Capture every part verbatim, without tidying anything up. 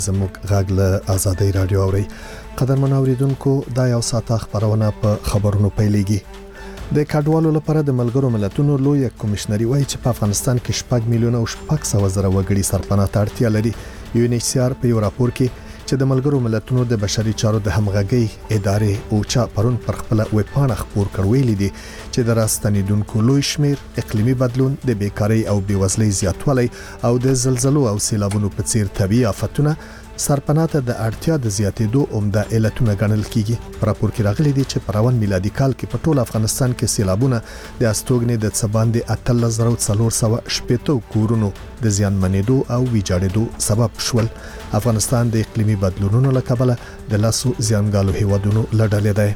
زموږ غږ له آزادۍ رادیو اوري. قدرمن اوریدونکو دا یو ساعت خبرونه په خبرونو پیلېږي. د کډوالو لپاره د ملګرو ملتونو لوی کمشنري وایي چې په افغانستان کې شپږ میلیونه او شپږ سوه زره وګړي سرپناه ته اړتیا لري. یو ان ایچ سی آر په یو راپور کې چې د ملګرو ملتونو د بشري چارو د همغږي ادارې او چا پرون پر خپل ویبپاڼه خبر کړویل دي چې د راستنیدونکو لوی شمیر اقلیمي بدلون د بیکاری او بیوزلۍ زیاتوالی او د زلزلو او سیلابونو په څیر طبیعي آفتونه سرپناه ته د اړتیا د زیاتېدو عمده علتونه ګڼل کیږي. په راپور کې راغلي دي چې په روان میلادي کال کې په ټول افغانستان کې سیلابونه د استوګنې د څباندې اتلس زره څلور سوه شپږ کورونو د زیانمنېدو او ویجاړېدو سبب شول. افغانستان د اقلیمي بدلونونو له کبله د لاسو زیانګالو هیوادونو لړلې ده.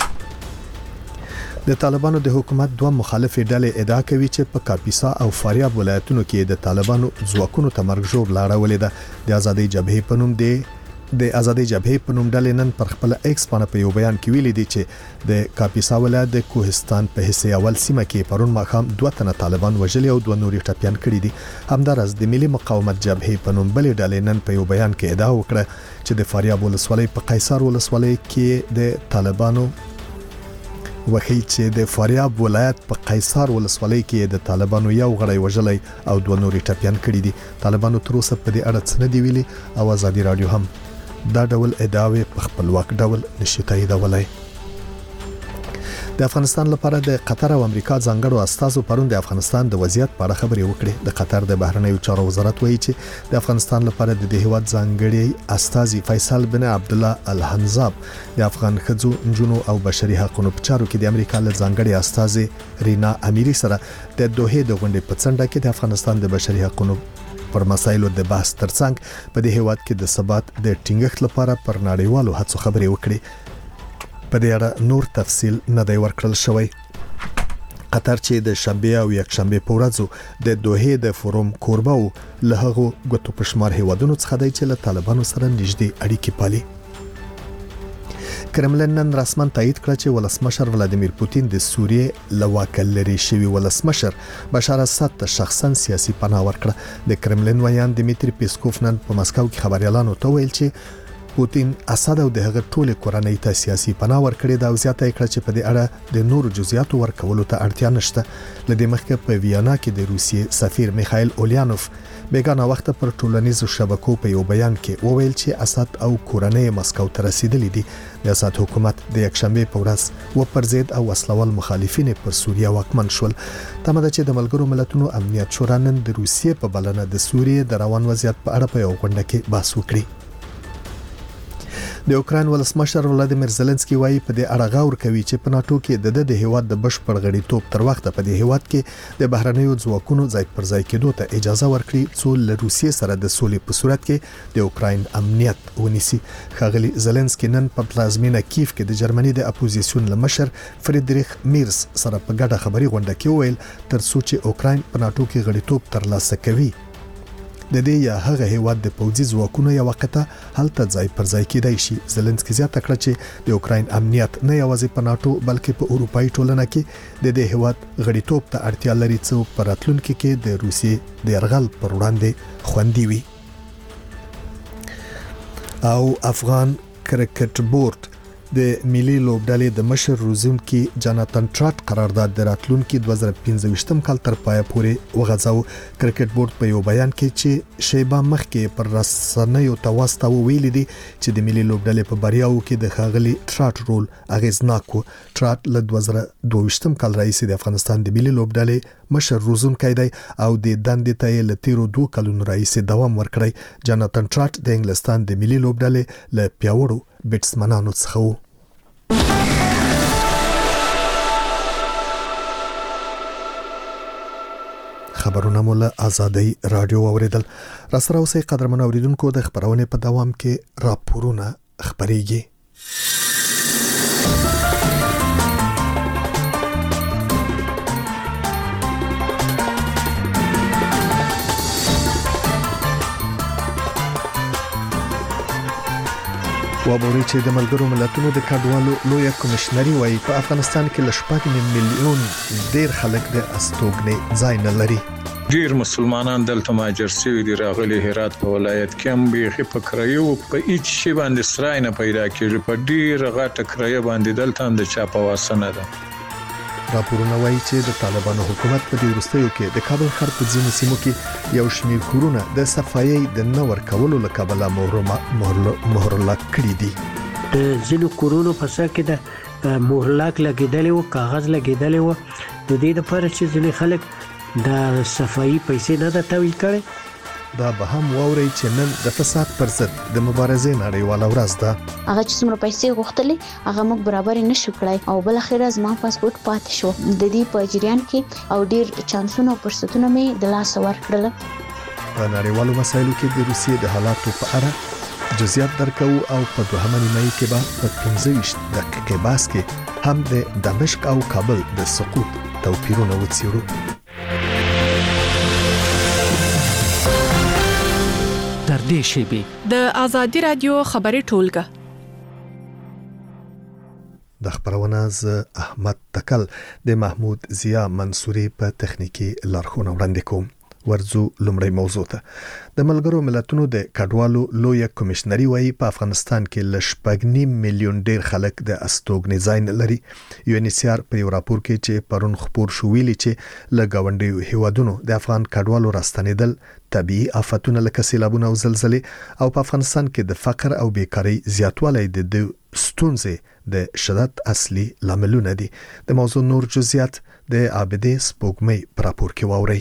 د طالبانو د حکومت دوه مخالفې ډلې ادعا کوي چې په کاپیسا او فاریاب ولایتونو کې د طالبانو ځواکونو تمرګ جوړ لاړولې ده. د آزادۍ جبهې په نوم دی د آزادۍ جبهې په نوم ډلې نن پر خپل ایکس باندې په یو بیان کې ویلي دي چې د کاپیسا ولایت د کوهستان په حصے اول سیمه کې پرون ماښام دوه تنه طالبان وژلي او دوه نوري ټپيان کړي دي. همدارس د ملي مقاومت جبهې په نوم بلې ډلې نن په یو بیان کې ادعا وکړه چې د فاریاب ولسوالۍ په قیصر ولسوالۍ کې د طالبانو وخی چې د فاریاب ولایت په قیصر ولسوالۍ کې د طالبانو یو غړی وژلي او دوه نوري ټپيان کړي دي. طالبانو تر اوسه په دې اړه څه نه دی ویلي او آزادي رادیو هم دا ډول ادعاوې په خپلواک ډول نشي تاییدولای. د افغانستان لپاره د قطر او امریکا ځانګړو استازو پرون د افغانستان د وضعیت په اړه خبرې وکړې. د قطر د بهرنیو چارو وزارت وایي چې د افغانستان لپاره د دې هیواد ځانګړي استازي فیصل بن عبد الله الحنزاب د افغان ښځو، نجونو او بشري حقوقو په چارو کې د امریکا له ځانګړي استازي رینا امیری سره د دوحې د غونډې په څنډه کې د افغانستان د بشري حقوقو پر مسایلو د بحث ترڅنګ په دې هیواد کې د ثبات د ټینګښت لپاره پر نړیوالو هڅو خبرې وکړي. په دې اړه نور تفصیل نه دی ورکړل شوی. قطر چې د شنبه او یکشنبه په ورځو د دوحې د فوروم کوربه او له هغه غوتو پشمار هیوادونو څخه دی چې له طالبانو سره نږدې اړیکې پالي. کرملن نن رسما تایید کړ چې ولسمشر ولادیمیر پوتین د سوریې لواکل لري شوی ولسمشر بشار اسد ته شخصا سیاسي پناه ورکړه. د کرملن ویان دمیتری پیسکوف نن په مسکو کې خبريالانو ته ویل چې پوتین اسد او دغه ټول کورنۍ ته سیاسي پناه ورکړي دا او زیاته کړ چې په دې اړه د نورو جزئیاتو ورکولو ته اړتیا نشته. لدې مخکې په ویانا کې د روسیې سفیر میخائیل اولیانوف بیگانه وخت پر ټولنیزو شبکو په یو بیان کې وویل چې اسد او کورنۍ مسکو ته رسیدلې دي. د اسد حکومت د یکشنبه په ورځ و پر ضد او وسلوال مخالفین پر سوریه واکمن شول. تمه ده چې د ملګرو ملتونو امنیت شورا نن د روسیې په بلنه د سوریې د روان وضعیت په اړه په یو غونډه کې بحث وکړي. د اوکراین ولسمشر ولادیمیر زيلنسکي وایي په دې اړه غور کوي چې په ناتو کې د د هیواد د بشپړ غړیتوب تر وخته په دې هیواد کې د بهرنیو ځواکونو ځای پر ځای کېدو ته اجازه ورکړي څو له روسیې سره د سولې په صورت کې د اوکراین امنیت ونیسي. ښاغلي زيلنسکي نن په پلازمینه کیف کې د جرمني د اپوزیسیون لمشر فریدریخ میرز سره په ګډه خبري غونډه کې ویل تر څو چې اوکراین په ناتو کې غړیتوب ترلاسه کوي د دې یا هغه هیواد د پوځي ځواکونو یو وخت هلته ځای پر ځای کېدای شي. زيلنسکي زیاته کړه چې د اوکراین امنیت نه یوازې په ناتو بلکې په اروپאי ټولنه کې د دې هیواد غړیتوب ته اړتیا لري چې په راتلونکي کې د روسیې د يرغل پر وړاندې خوندي وي. او افغان کرکټ بورډ د ملي لوبډلې د مشر روزونکي جاناتان ټراټ قرارداد د راتلونکي دوه زره پنځه کال تر پایه پورې وغځاو. کرکټ بورډ په یو بیان کې چې شیبه مخکې پر رسنیو تواسطه ویلي دي چې د ملي لوبډلې په بریاو کې د خاغلي ټراټ رول اغیزناک و. ټراټ له دوه زره دوه کال راځي د افغانستان د ملي لوبډلې مشر روزونکی دی او د دندې ته له تیرو دوه کلونو راځي دوام ورکړی. جاناتان ټراټ د انګلستان د ملي لوبډلې له پیاوړو بیټسمنانو څخه و. خبرونه مو له آزادۍ رادیو اوریدل. را سره اوسئ قدرمن اوریدونکو د خبرونه په دوام کې راپورونه خبريږي. وابوري چې د ملګرو ملتونو د کډوالو لوی کمشنري وایي په افغانستان کې ل شپږ میلیون ډیر خلک د استوګنې ځای نه لري. ډیر مسلمانان دلته مهاجر شوي دي، راغلي هرات په ولایت کې هم بیخي په کرایو په هیڅ شي باندې سرای نه پیدا کېږي، په ډیره غټه کرایه باندې دلته هم د چا په واسه نه ده. راپورونه وایي چې د طالبانو حکومت په دې وروستیو کې د کابل ښار په ځینو سیمو کې یو شمېر کورونه د صفایي د نه ورکولو له کبله مهرلاک کړي دي. د ځینو کورونو په سر کې د مهرلاک لګېدلی و، کاغذ لګېدلی و، د دې لپاره چې ځینې خلک د صفایي پیسې نه ده تحویل کړي. دا به هم واوري چې نن د فساد پر ضد د مبارزې نړیواله ورځ ده. هغه چې څومره پیسې غوښتلې هغه موږ برابر نشو کړای او بل اخر زما پاسپورت پاتې شو. د دې په جریان کې او ډیر چانسونه او فرصتونه مې د لاس ورکړل. په نړیوالو مسایلو کې د روسیې د حالاتو په اړه جزئیات درکو او په دوهمه نیمایي کې به په پنځه ویشت دقیقې بحث کې هم د دمشق او کابل د سقوط توپیرونه وڅېړو. تر دې شیبې د آزادي رادیو خبري ټولګه د خبرونه ز احمد تکل د محمود ضیا منصوري په تخنیکی لارښوونه وړاندې کوم. ورزو لمړی موضوع ته د ملګرو ملتونو د کډوالو لوی کمشنري وایي په افغانستان کې لشپګنی میلیون ډیر خلک د استوګنځای نه لري. یو ان ایچ سی آر په یو راپور کې چې پرون خبر شو ویلي چې لګاونډي هیوادونو د افغان کډوالو راستنیدل طبيعي آفتونه لکه سیلابونه او زلزلې او په افغانستان کې د فقر او بیکاری زیاتوالی د ستونزې د شدت اصلي لاملونه دي. د موضوع نور جزئیات د عابدې سپوږمۍ په راپور کې واوري.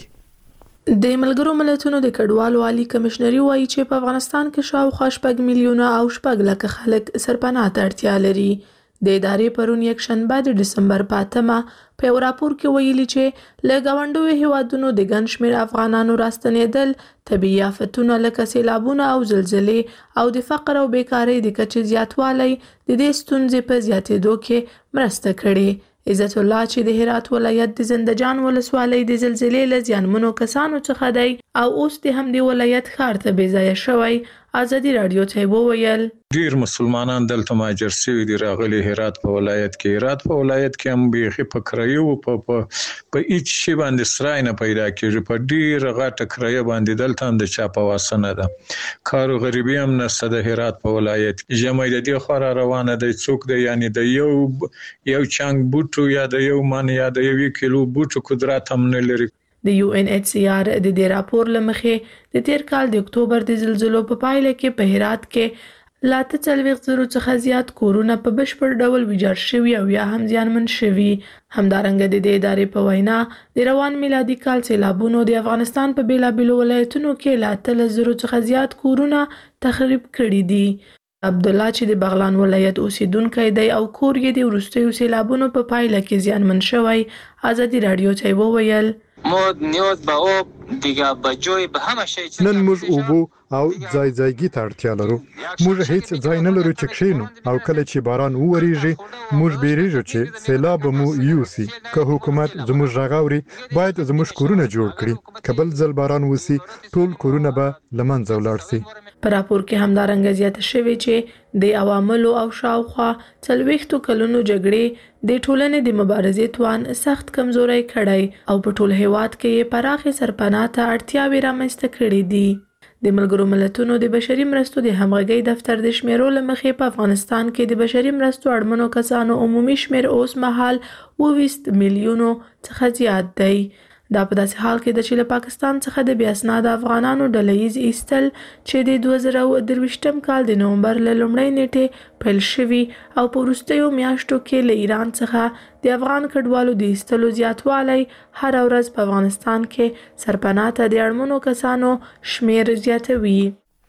د ملګرو ملتونو د کډوالو عالی کمشنري وایي چې په افغانستان کې شاوخوا شپږ میلیونه او شپږ لکه خلک سرپناه ته اړتیا لري. د ادارې پرون یک شنبه د دسمبر په اتمه په یو راپور کې ویلي چې له ګاونډیو هیوادونو د ګڼ شمېر افغانانو راستنېدل طبیعي آفتونه لکه سیلابونه او زلزلې او د فقر او بیکارۍ د کچې زیاتوالی د دې ستونزې په زیاتېدو کې مرسته کړې. عزت الله چې د هرات ولایت د زندجان ولسوالۍ د زلزلې له زیانمنو کسانو څخه دی او اوس د همدې ولایت ښار ته بې ځایه شوی، آزادي رادیو ته وویل ډیر مسلمانان دلته مهاجر شوي دي، راغلي هرات په ولایت کې. هرات په ولایت کې هم بیخي په کرایو په په هیڅ شي باندې سرای نه پیدا کېږي، په ډیره غټه کرایه باندې دلته هم د چا په واسه نه ده. کار او غریبي هم نشته د هرات په ولایت کې. ژمی د دې خوا روانه دی، څوک دی یعنی د یو یو چنګ بوټو یا د یو من یا د یو کیلو بوټو قدرت هم نه لري. د یو ان ایچ سی آر د دې راپور لمخې د تیر کال د اکتوبر د زلزلو په پایله کې په هرات کې لا ته څلوېښت زرو څخه زیات کورونه په بشپړ ډول ویجاړ شوي او یا هم زیانمن شوي. همدارنګه د دې ادارې په وینا د روان میلادي کال سیلابونو د افغانستان په بیلابیلو ولایتونو کې لا اتلس زرو څخه زیات کورونه تخریب کړي دي. عبدالله چې د بغلان ولایت اوسیدونکی دی او کور یې د وروستیو سیلابونو په پایله کې زیانمن شوی، آزادی رادیو ته وویل ما نیاز به آب دیگه به جای به همه شی نن موږ اوبو او ځای ځایګي ته اړتیا لرو. موږ هیڅ ځای نه لرو چې کښینو او کله چې باران وورېږي موږ بیریږو چې سیلاب مو یوسي. که حکومت زموږ غږ اوري باید زموږ کورونه جوړ کړي، که بل ځل باران وسی ټول کورونه به له منځه ولاړ سي. په راپور کې همدارنګه زیاته شوې چې د عواملو او شاوخوا څلوېښتو کلونو جګړې د ټولنې د مبارزې توان سخت کمزوری کړی او په ټول هیواد کې یې پراخې سرپناه ته اړتیاوې رامنځته کړې دي. د ملګرو ملتونو د بشري مرستو د همغږۍ دفتر د شمیرو له مخې په افغانستان کې د بشري مرستو اړمنو کسانو عمومي شمیر اوس مهال اووه ویشت میلیونو څخه زیات دی. دا په داسې حال کې ده چې له پاکستان څخه د بې اسناده افغانانو ډله ییز ایستل چې د دوه زره درویشتم کال د نومبر له لومړۍ نیټې پیل شوي او په وروستیو میاشتو کې له ایران څخه د افغان کډوالو د ایستلو زیاتوالی هره ورځ په افغانستان کې سرپناه ته د اړمنو کسانو شمیر زیاتوي.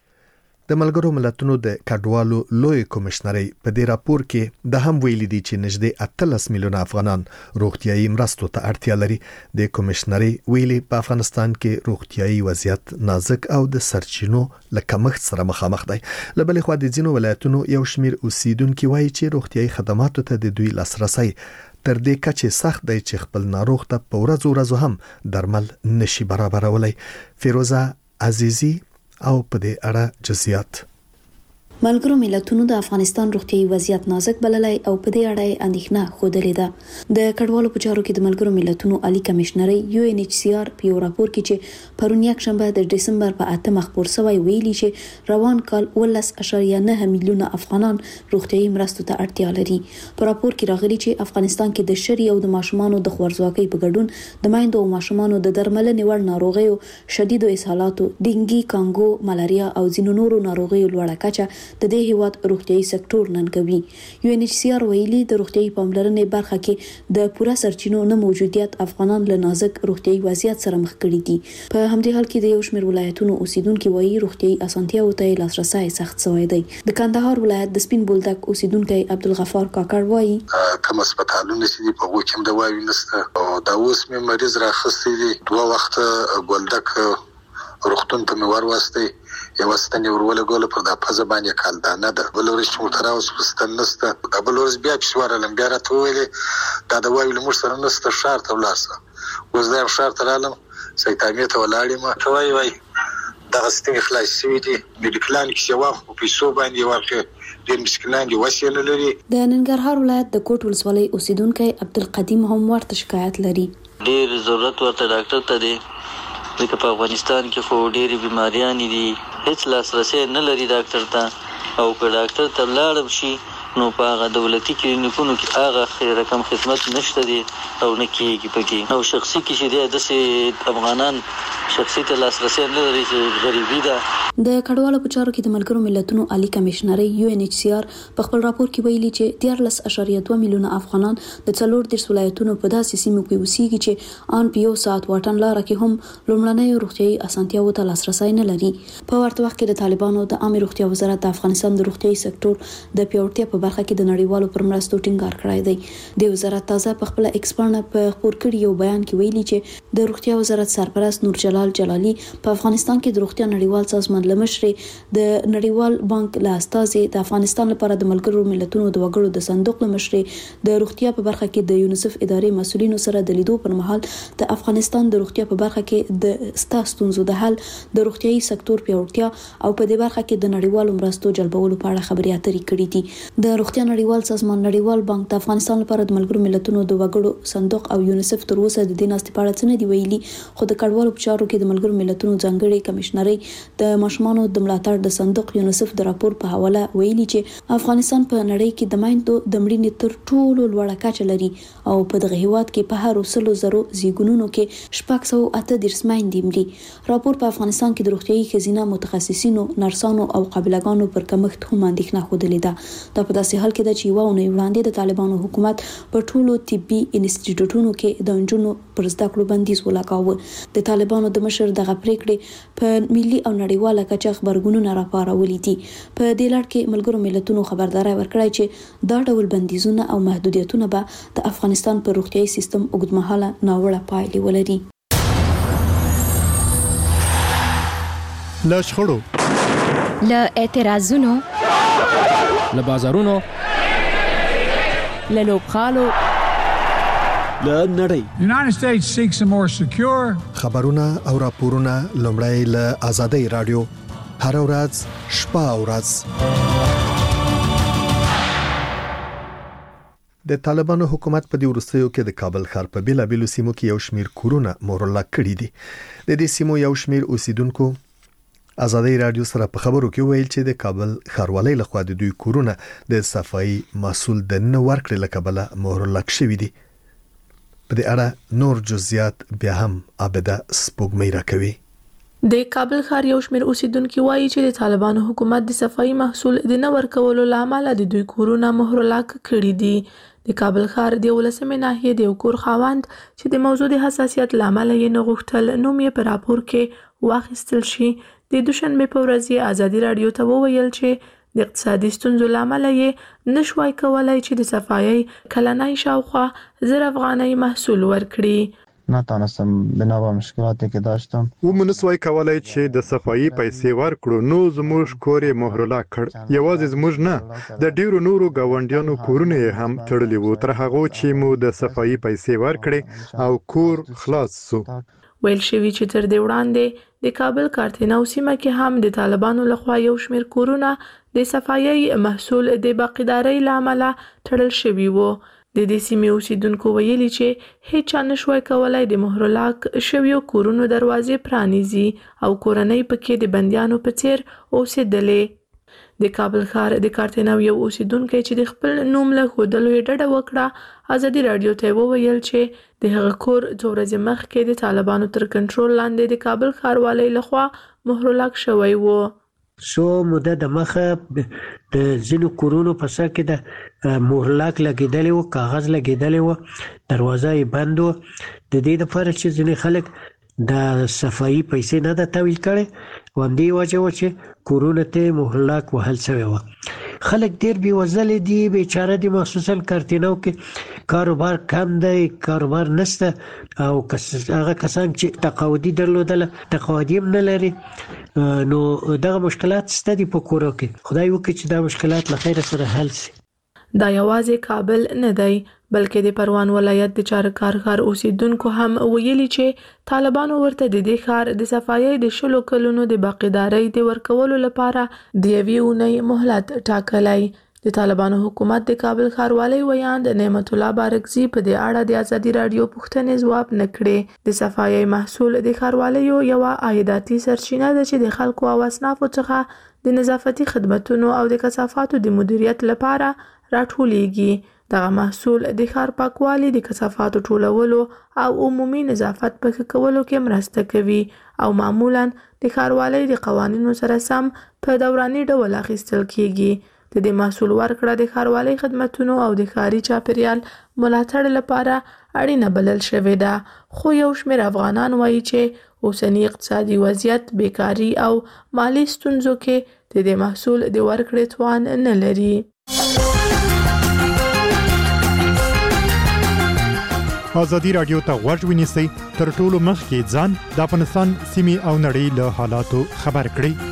د ملګرو ملتونو د کډوالو لوی کمشنري په دې راپور کې د هم ویلي دي چې نږدې اتلس میلیونه افغانان روغتیايي مرستو ته اړتیا لري. د کمشنري ویلي په افغانستان کې روغتیايي وضعیت نازک او د سرچینو له کمښت سره مخامخ دی. له بلې خوا د ځینو ولایتونو یو شمیر اوسیدونکو وایي چې روغتیايي خدماتو ته د دوی لاسرسي تر دې کچې سخت دی چې خپل ناروغ ته په ورځو ورځو هم درمل نشي برابرولای. فیروزه عزیزی او په دې اړه جزئیات. ملګرو ملتونو د افغانستان روغتيایي وضعیت نازک بللی او په دې اړه اندېښنه خوده ده. د کډوالو په چارو کې د ملګرو ملتونو عالی کمشنري یو ان ایچ سی آر په یو راپور کې چې پرون یک شنبه د دسمبر په اتمه خپور شوی ویلي چې روان کال ولس اشاریه نه میلیونه افغانان روغتيایي مرستو ته اړتیا لري. په راپور کې راغلي چې افغانستان کې د شری او د ماشومانو د خوارځواکۍ په ګډون د مایندو او ماشومانو د درملنې وړ ناروغیو، شدیدو اسهالاتو، ډینګي، کانګو، ملاریا او ځینو نورو ناروغیو لوړه کچه د دې هیواد روغتيایي سکتور ننګوي. یو ان ایچ سی آر ویلي د روغتيایي پاملرنې برخه کې د پوره سرچینو نه موجودیت افغانان له نازک روغتيایي وضعیت سره مخ کړي دي. په همدې حال کې د یو شمېر ولایتونو اوسیدونکو وایي روغتيایي اسانتیاو ته لاسرسي سخت شوی دی. د کندهار ولایت د سپین بولدک اوسیدونکو عبدالغفار کاکړ وایي کوم هسپتالونه چې په هغه کې د وایي نسته او دا اوس مې مریض راخستې دي. دوه وخت بولدک روغتون ته مې ورواستي یو ستنې ورول غول پر د پزه باندې کال دا نه ده بل ورځ موټر اوس پستن نسته بل ورځ بیا پښواره لم بیا راته ویلې دا د وایو لمر سره نسته شهر ته ولاسه وز دا شهر ته رالم سیتامې ته ولاړم ته وای وای دا ستنې خلاص شوې دي د پلان کې یو وخت په پیسو باندې ورکه د مشکلان دی وسیله لري. د ننګرهار ولایت د کوټ ولسوالۍ اوسیدونکو عبدالقدیم هم ورته شکایت لري. ډیر ضرورت ورته ډاکټر ته دی ځکه په افغانستان کې خو ډېرې بیماریانې دي هیڅ لاسرسی نه لري ډاکټر ته او که ډاکټر ته لاړم شي نو په هغه دولتي کلینیکونو کې هغه رقم خدمت نشته دی او نه کېږي پکې او شخصي کې چې دی داسې افغانان شخصي ته لاسرسی نه لري چې غریبي ده. د کډوالو په چارو کې د ملګرو ملتونو عالی کمشنري یو ان ایچ سی آر په خپل راپور کې ویلي چې دیارلس اشاریه دوه میلیونه افغانان د څلور دیرش ولایتونو په داسې سیمو کې اوسېږي چې ان په یو ساعت واټن لاره کې هم لومړنۍ روغتيایي اسانتیاوو ته لاسرسی نه لري. په ورته وخت کې د طالبانو د عامه روغتیا وزارت د افغانستان د روغتيایي سکتور د پیاوړتیا په برخه کې د نړیوالو پر مرستو ټینګار کړی دی. د وزارت تازه په خپل ایکسپرن په خبر کړي یو بیان کې ویلي چې د روغتیا وزارت سرپرست نور جلال جلالي په افغانستان کې د روغتیا نړیوال سازمان لمشري د نړیوال بانک له استازي د افغانستان لپاره د ملګرو ملتونو د وګړو د صندوق لمشري د روغتیا په برخه کې د یونیسف ادارې مسؤلینو سره د لیدو پر مهال د افغانستان د روغتیا په برخه کې د ستاسو د حل د روغتيایي سکتور پیاوړتیا او په دې برخه کې د نړیوالو مرستو جلبولو په اړه خبرې اترې کړې دي. د روغتیا نړیوال سازمان نړیوال بانک د افغانستان لپاره د ملګرو ملتونو د وګړو صندوق او یونیسف تر اوسه د دې ناستې په اړه څه نه دی ویلي خو د کډوالو په چارو کې د ملګرو ملتونو ځانګړي کمشنري د ماشومانو د ملاتړ د صندوق یونیسف د راپور په حواله ویلي چې افغانستان په نړۍ کې د مایندو د مړینې تر ټولو لوړه کچه لري او په دغه هیواد کې په هر وسلو زرو زیګونونو کې شپږ سوه اته دیرش مایندې مري. راپور په افغانستان کې د روغتيایي ښځینه متخصصینو، نرسانو او قابلګانو پر کمښت هم اندېښنه ښودلې ده. دا په داسې حال کې ده چې یوه اونۍ وړاندې د طالبانو حکومت په ټولو طبي انسټیټیوټونو کې د نجونو پر زده کړو بندیز ولګاوه. د طالبانو د مشر دغه پریکړې په ملي او نړیواله کچه خبرګونونه راپارولي دي. په دې لړ کې ملګرو ملتونو خبرداري ورکړې چې دا ډول بندیزونه او محدودیتونه به د افغانستان پر روغتيایي سیستم اوږدمهاله ناوړه پایلې ولري. له شخړو، له اعتراضونو، له بازارونو، له لوبغالو، له نړۍ. United States seeks a more secure. خبرونه او راپورونه لومړی له آزادۍ رادیو هر ورځ شپه او ورځ. د طالبانو حکومت په دې وروستیو کې د کابل ښار په بیلابېلو سیمو کې یو شمیر کورونه مورلا کړي دي. د دې سیمو یو شمیر اوسیدونکو آزادۍ رادیو سره په خبرو کې ویل چې د کابل ښاروالۍ لخوا د دوی کورونه د صفایي مسول د نه ورکړې له کبله مورلا شوي دي. په دې اړه نور جزئیات بیا هم عابده سپوږمۍ راکوي. د کابل ښار یو شمېر اوسیدونکو وایي چې د طالبانو حکومت د صفایي محصول د نه ورکولو له امله د دوی کورونه مهرلاک کړي دي. د کابل ښار د ولسمې ناحیې د یو کور خاوند چې د موضوع د حساسیت له امله یې نه غوښتل نوم یې په راپور کې واخیستل شي، د دوشنبې په ورځ یې ازادي رادیو ته وویل چې د اقتصادي ستونزو له امله یې نشوای کولای چې د صفایي کلنۍ شاوخوا زر افغانۍ محصول ورکړي. نتونستم بنا مشکلاتی که داشتم و منسوای کولای چې د صفایي پیسې ورکړو نو زموږ کور یې مهرلا کړ. یوازې زموږ نه د ډیرو نورو گاونډیانو کورونه یې هم تړلي وو تر هغه چې مو د صفایي پیسې ورکړې او کور خلاص سو. ویل شوی چې تر دې وړاندې د کابل کارتینو سیمه کې هم د طالبانو لخوا یو شمېر کورونه د صفایي محصول د باقیدارۍ له امله تړل شوي وو. د دې سیمې اوسیدونکو ویلي چې هیڅ چا نشوای کولای د مهرلاک شویو کورونو دروازې پرانیزي او کورنۍ پکې د بندیانو په څیر اوسېدلې. د کابل ښار د کارتینو یو اوسیدونکی چې د خپل نوم له ښودلو یې ډډه وکړه ازادي راډیو ته وویل چې د هغه کور څو ورځې مخکې د طالبانو تر کنټرول لاندې د کابل ښاروالۍ لخوا مهرلاک شوی و. سو موده د مخه د ځینو کورونو په سر کې د مهرلاک لګېدلې و، کاغذ لګېدلې و، دروازه یې بند و. د دې لپاره چې ځینې خلک د صفایي پیسې نه ده تحویل کړې و، همدې وجه وه چې کورونو ته مهرلاک وهل شوی و. خلک ډېر بېوزلې دي، بیچاره دي، مخصوصا کارتینو کې کاروبار کم دی، کاروبار نشته او هغه کسان چې تقاعدي درلودله تقاعدي هم نه لري، نو دغه مشکلات شته دي په کورو کې. خدای وکړي چې دا مشکلات له خیره سره حل شي. دا یوازې کابل نه دی بلکې د پروان ولایت د چارکار ښار اوسیدونکو هم ویلي چې طالبانو ورته د دې ښار د صفایي د شلو کلونو د باقیدارۍ د ورکولو لپاره د یوې اونۍ مهلت ټاکلی. د طالبانو حکومت د کابل ښاروالۍ ویاند نعمت الله بارکزي په دې اړه د ازادي راډیو پوښتنې ځواب نه کړې. د صفایي محصول د ښاروالۍ یوه عایداتي سرچینه ده چې د خلکو او اصنافو څخه د نظافتي خدمتونو او د کثافاتو د مدیریت لپاره راټولیږي. دغه محصول د ښار پاکوالي، د کثافاتو ټولولو او عمومي نظافت په ښه کولو کې مرسته کوي او معمولاً د ښاروالۍ د قوانینو سره سم په دوراني ډول اخیستل کیږي. د دې محصول ورکړه د ښاروالۍ خدمتونو او د ښاري چاپیریال ملاتړ لپاره اړینه بلل شوې ده. خو یو شمېر افغانان وایي چې اوسني اقتصادي وضعیت، بیکاري او مالي ستونزو کې د دې محصول د ورکړې توان نه لري. ازادي راډیو ته غوږ ونیسئ، تر ټولو مخکې ځان د افغانستان سیمې او نړۍ له حالاتو خبر کړئ.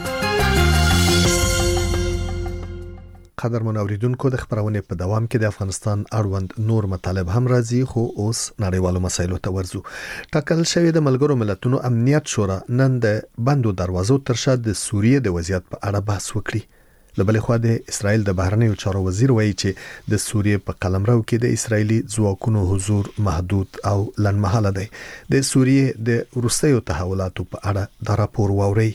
قدرمن اوریدونکو، د خبرونې په دوام کې د افغانستان اړوند نور مطالب هم راځي، خو اوس نړیوالو مسایلو ته ورځو. ټاکل شوی د ملګرو ملتونو امنیت شورا نن د بندو دروازو تر شا د سوریې د وضعیت په اړه بحث وکړي. له بلې خوا د اسرائیل د بهرنیو چارو وزیر وایي چې د سوریې په قلمرو کې د اسرایلی ځواکونو حضور محدود او لنډمهاله دی. د سوریې د وروستیو تحولاتو په اړه دا راپور واورئ.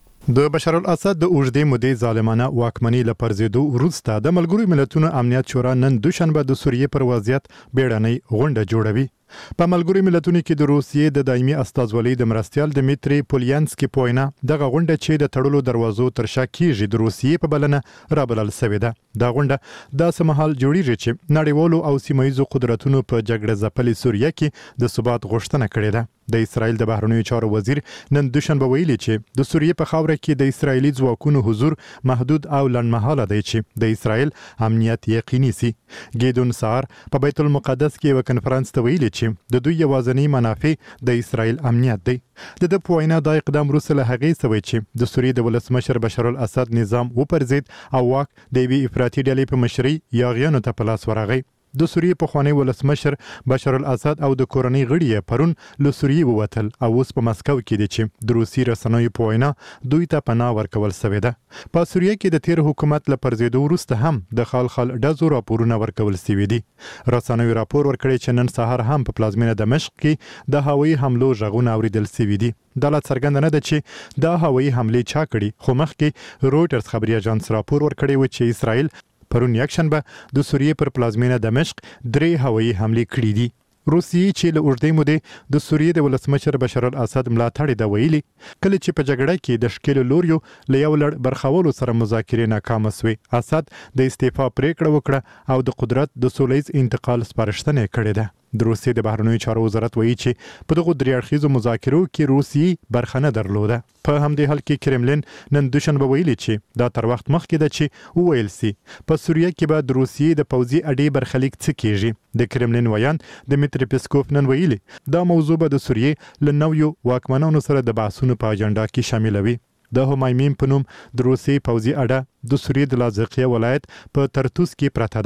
د بشار الاسد د اوږدې مودې ظالمانه واکمنۍ له پرځېدو وروسته د ملګرو ملتونو امنیت شورا نن دوشنبه د سوریې پر وضعیت بیړنۍ غونډه جوړوي. په ملګرو ملتونو کې د روسیې د دایمي استازولۍ د مرستیال دمیتری پولینسکي په وینا دغه غونډه چې د تړلو دروازو تر شا کیږي د روسیې په بلنه رابلل شوې ده. دا غونډه داسې مهال جوړیږي چې نړیوالو او سیمایي قدرتونو په جګړه ځپلې سوریه کې د ثبات غوښتنه کړې ده. د اسرائیل د بهرنیو چارو وزیر نن دوشنبه ویلي چې د سوریې په خاوره کې د اسرایلی ځواکونو حضور محدود او لنډمهاله دی چې د اسرائیل امنیت یقیني سي. ګیدون سار په بیت المقدس کې یو کنفرانس ته ویلي چې د دوی یوازینی منافع د اسرائیل امنیت دی. د د پوینا د اقدام وروسته له هغې سوي چې د سوریې د ولسمشر بشار الاسد نظام وپرځید او واک د یوې افراطي ډلې په مشرۍ یاغیانو ته په لاس ورغی. د سوریې پخوانی ولسمشر بشار الاسد او د کورنۍ غړي پرون له سوریې ووتل او اوس په مسکو کې دي چې د روسي رسنیو په وینا دوی ته پناه ورکول شوې ده. په سوریې کې د تیر حکومت له پرځېدو وروسته هم د خال خال ډزو راپورونه ورکول شوي دي. رسنیو راپور ورکړی چې نن سهار هم په پلازمینه دمشق کې د هوایي حملو غږونه اوریدل شوي دي. دا لا څرګنده نه ده چې دا هوایي حملې چا کړي، خو مخکې رویټرز خبري اژانس راپور ورکړی و چې اسرائیل پرون یکشنبه د سوریې پر پلازمینه دمشق درې هوایي حملې کړې دي. روسیې چې له اوږدې مودې د سوریې د ولسمشر بشار الاسد ملاتړ د ویلي کله چې په جګړه کې د شکل لوریو له یو لړ برخولو سره مذاکرې ناکام شوې، اسد د استعفا پریکړه وکړه او د قدرت د سولهییز انتقال سپارښتنه کړې ده. د روسیې د بهرنیو چارو وزارت وایي چې په دغه درې اړخیزو مذاکرو کې روسیې برخه نه درلوده. په همدې حال کې کرملین نن دوشنبه ویلي چې دا تر وخت مخکې ده چې وویل سي په سوریه کې به د روسیې د پوځي اډې برخلیک څه کیږي. د کرملین ویان دمیتری پیسکوف نن ویلي دا موضوع به د سوریې له نویو واکمنانو سره د بحثونو په اجنډا کې شاملوي. د همایمیم په نوم د روسیې پوځي اډه د سوریې د لاذقیه ولایت په ترتوس کې پرته ده.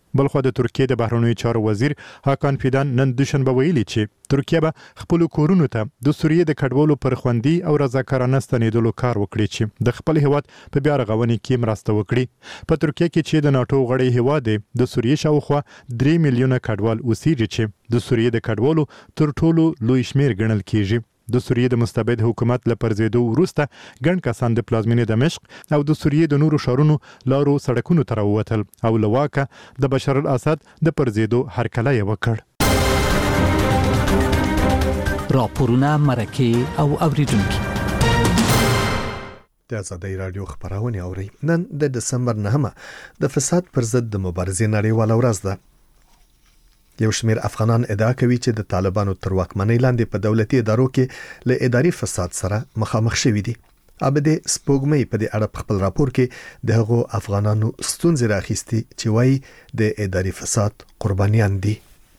بلخو د ترکیه د بهرنیو چارو وزیر هاکان فیدان نن دوشنبه ویلي چې ترکیه به خپل کورونو ته د سوریې د کډوالو پر خوندي او رضاکارانه ستنېدلو کار وکړي چې د خپل هیواد په بیا رغونې کې مرسته وکړي. په ترکیه کې چې د ناتو غړی هیواد دی د سوریې شاوخوا درې میلیونه کډوال اوسېږي چې د سوریې د کډوالو تر ټولو لوی شمیر ګڼل کیږي. د سوریې د مستبد حکومت له پرځېدو وروسته ګڼ کسان د پلازمینې دمشق او د سوریې د نورو ښارونو لارو سړکونو ته راووتل او له واکه د بشار الاسد د پرځېدو هرکلی یې وکړ. راپورونه مرکه او اوریدونکي د آزادۍ رادیو خبرونه اوري. نن د دسمبر نهمه د فساد پر ضد د مبارزې نړیواله ورځ ده. یو شمیر افغانان ادعا کوي چې د طالبانو تر واکمنۍ لاندې په دولتي ادارو کې له اداري فساد سره مخامخ شوي دي. عبدي سپوږمۍ په دې اړه خپل راپور کې د هغو افغانانو ستونزې راخیستي چې وایي د اداري فساد قربانیان دي.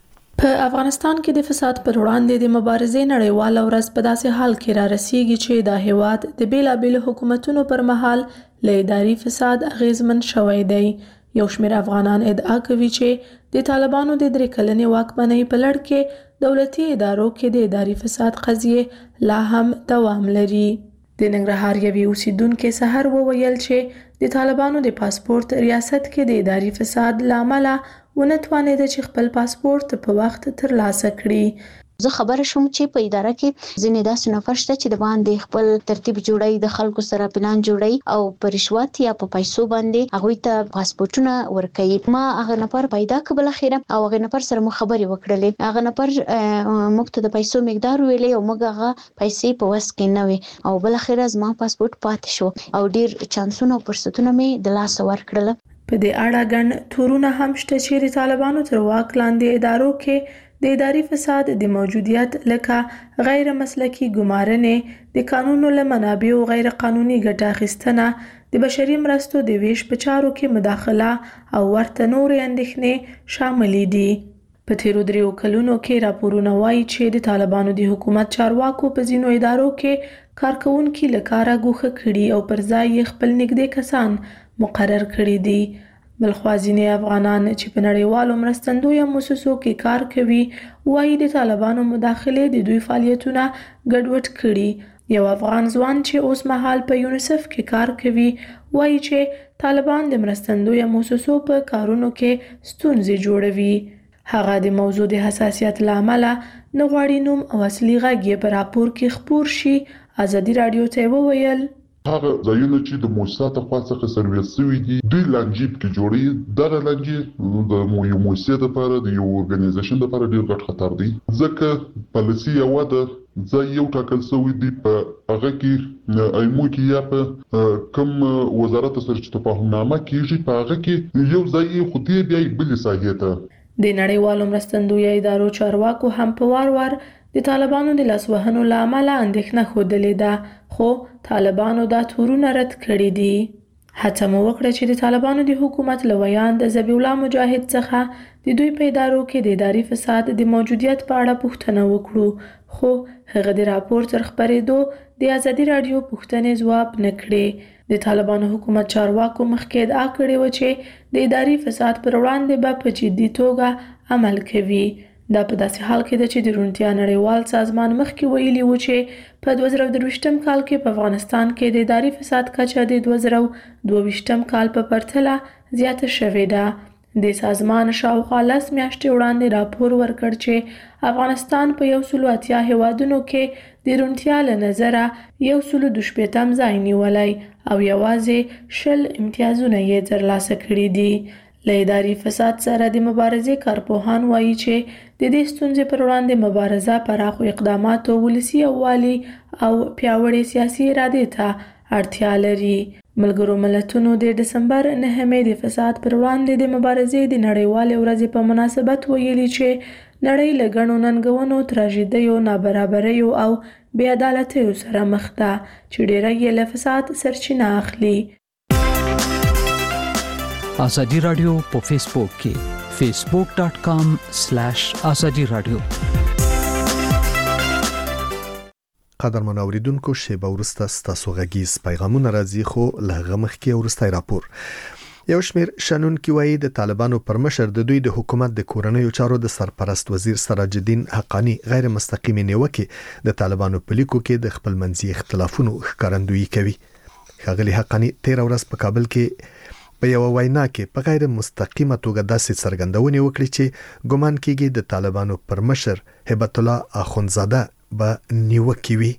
په افغانستان کې د فساد پر وړاندې د مبارزې نړیواله ورځ په داسې حال کې را رسیږي چې د هیواد د بیلابېلو حکومتونو پر مهال له اداري فساد اغیزمن شوی دی. یو شمیر افغانان ادعا کوي چې د طالبانو د درې کلنې واکمنۍ په لړ کې دولتي ادارو کې د اداري فساد قضیې لا هم دوام لري. د ننګرهار یوې اوسیدونکې سحر وویل چې د طالبانو د پاسپورت ریاست کې د اداري فساد له امله ونه توانېده چې خپل پاسپورت په وخت ترلاسه کړي. زه خبره شوم چې په اداره کې ځینې داسې نفر شته چې د باندې خپل ترتیب جوړي، د خلکو سره پلان جوړي او په رشوت یا په پیسو باندې هغه ته پاسپورتونه ورکوي. ما هغه نفر پیدا کړل اخیرا او هغه نفر سره مو خبرې وکړلې. هغه نفر موږ ته د پیسو مقدار ویلې او موږ هغه پیسې په وس کې نه وي او بل اخیرا زما پاسپورت پاتې شو او ډیر چانسونه او فرصتونه مې د لاس ورکړل. په دې اړه ګڼ تورونه هم شته چې د طالبانو تر واک لاندې ادارو کې د اداري فساد د موجودیت لکه غیر مسلکی ګمارنې، د قانونو له منابعو غیر قانوني ګټه اخیستنه، د بشري مرستو د ویش په چارو کې مداخله او ورته نورې اندېښنې شاملې دي. په تیرو دریو کلونو کې راپورونه وایي چې د طالبانو د حکومت چارواکو په ځینو ادارو کې کارکوونکي له کاره ګوښه کړي او پر ځای یې خپل نږدې کسان مقرر کړي دي. بلخوا ځینې افغانان چې په نړیوالو مرستندویه مؤسسو کې کار کوي وایي د طالبانو مداخلې د دوی فعالیتونه ګډوډ کړي. یو افغان ځوان چې اوس مهال په یونیسف کې کار کوي وایي چې طالبان د مرستندویه مؤسسو په کارونو کې ستونزې جوړوي. هغه د موضوع د حساسیت له امله نه غواړي نوم او اصلي غږ یې په راپور کې خپور شي. آزادي راډیو ته وویل هغه ځایونه چې د موسسات خوا څخه سرویس شوي دي دوی لانجې پکې جوړي. دغه لانجې د یو موسسې لپاره د یو ارګنایزیشن لپاره ډېر غټ خطر دی ځکه پالیسي یو ده ځای یو ټاکل شوی دی په هغه کې ایمو کې یا په کوم وزارت سره چې تفاهمنامه کیږي په هغه کې یو ځای خو دې بیا بل ځای ته د نړیوالو مرستندویه ادارو چارواکو هم په وار وار د طالبانو د لاسوهنو له امله اندېښنه ښودلې ده خو طالبانو دا تورونه رد کړي دي. هڅه مو وکړه چې د طالبانو د حکومت له ویاند ذبیح الله مجاهد څخه د دوی په ادارو کې د اداري فساد د موجودیت په اړه پوښتنه وکړو خو هغه د راپور تر خپرېدو د آزادي راډیو پوښتنې ځواب نه کړې. د طالبانو حکومت چارواکو مخکې ادعا کړې وه چې د اداري فساد پر وړاندې به په جدي توګه عمل کوي. دا په داسې حال کې ده چې د روڼتیا نړیوال سازمان مخکې ویلي و چې په دوه زره درویشتم کال کې په افغانستان کې د اداري فساد کچه د دوه زره دوهویشتم کال په پرتله زیاته شوې ده. د سازمان شاوخوا لس میاشتې وړاندې راپور ورکړ چې افغانستان په یو سلو اتیا هیوادونو کې د روڼتیا له نظره یو سلو دوه شپېتم ځای نیولی او یوازې شل امتیازونه یې ترلاسه کړي دي. له اداري فساد سره د مبارزې کارپوهان وایي چې د دې ستونزې پر وړاندې مبارزه پراخو اقداماتو، ولسي یووالي او پیاوړې سیاسي ارادې ته اړتیا لري. ملګرو ملتونو د دسمبر نهمې د فساد پر وړاندې د مبارزې د نړیوالې ورځې په مناسبت ویلي چې نړۍ له ګڼو ننګونو، تراژیدیو، نابرابریو او بې عدالتیو سره مخ ده چې ډیری یې له فساد سرچینه اخلي. آزادی رادیو په فیسبوک کې فیسبوک ډاٹ کام سلیش آزادی رادیو. قدرمن اوریدونکو شیبه ورسته ستاسو غږیز پیغامونه راځي خو له هغه مخکې وروستی راپور. یو شمېر شنونکي وایي د طالبانو پر مشر د دوی د حکومت د کورنیو چارو د سرپرست وزیر سراج الدین حقانی غیر مستقیم نیوکه د طالبانو په لیکو کې د خپل منځي اختلافونو ښکارندویي کوي. ښاغلي حقانی تیر ورځ په کابل کې په یو وینا کې په غیر مستقیمه توګه داسې څرګندونې وکړې چې ګومان کېږي د طالبانو پر مشر هبت الله اخونزاده به نیوکه وي.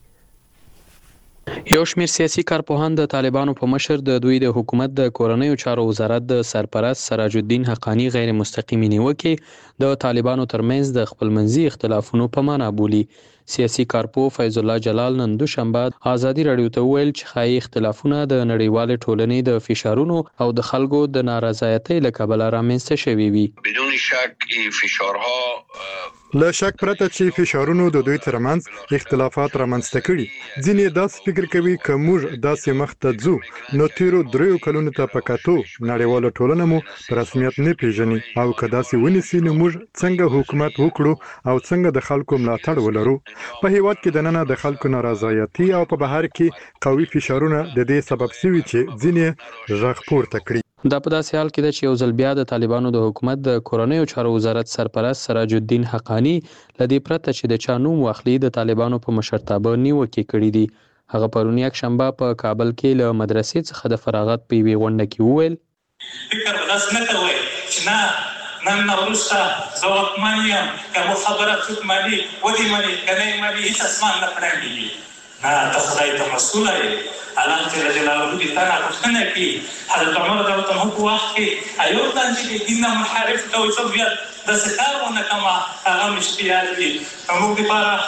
یو شمېر سیاسي کارپوهان د طالبانو په مشر د دوی د حکومت د کورنیو چارو وزارت د سرپرست سراج الدین حقانی غیر مستقیمي نیوکه د طالبانو ترمنځ د خپلمنځي اختلافونو په معنا بولي. سیاسي کارپو فیض الله جلال نن دوشنبه آزادي رادیو ته ویل چې خایي اختلافونه د نړیوال ټولنې د فشارونو او د خلکو د نارضایتۍ له کبله رامنځته شوي وي. بدون شک فشارها لا شک پرته چې فشارونو د دوی ترمنځ اختلافات رامنځته کړي. ځینې داسې فکر کوي چې موږ داسې مخ ته ځو نو تیرو دریو کلونو ته په کتو نړیواله ټولنه مو په رسمیت نه پیژني او که داسې ونیسي نو موږ څنګه حکومت وکړو او څنګه د خلکو ملاتړ ولرو. په هیواد کې د نننه د خلکو نارضایتي او په بهر کې قوي فشارونه د دې سبب شوي چې ځینې غږ پورته کړي. دا په داسې حال کې ده چې یو ځل بیا د طالبانو د حکومت د کورنیو چارو وزارت سرپرست سراج الدین حقانی لدې پرته چې د چا نوم واخلي د طالبانو په مشرتابه نیوکې کړې دي. هغه پرون یک شنبه په کابل کې له مدرسې څخه د فراغت په یوې غونډه کې وویل فکر داس نه کوي چې نه نن وروسته زه واکمن یم که مو خبره څوک مني ودې مني که نه یې مني هېڅ اسمان نه پړنګېږي. نه ته خدای ته مسؤوله یې. الله جل جلاله دې تا نه پوښتنه کړي. حضرت عمر رضی الله عنه په وخت کې ایو پلان چې د دین نه منحرف کوي څوک بیا داسې کار ونه کړم هغه مې شپې یاد دي. موږ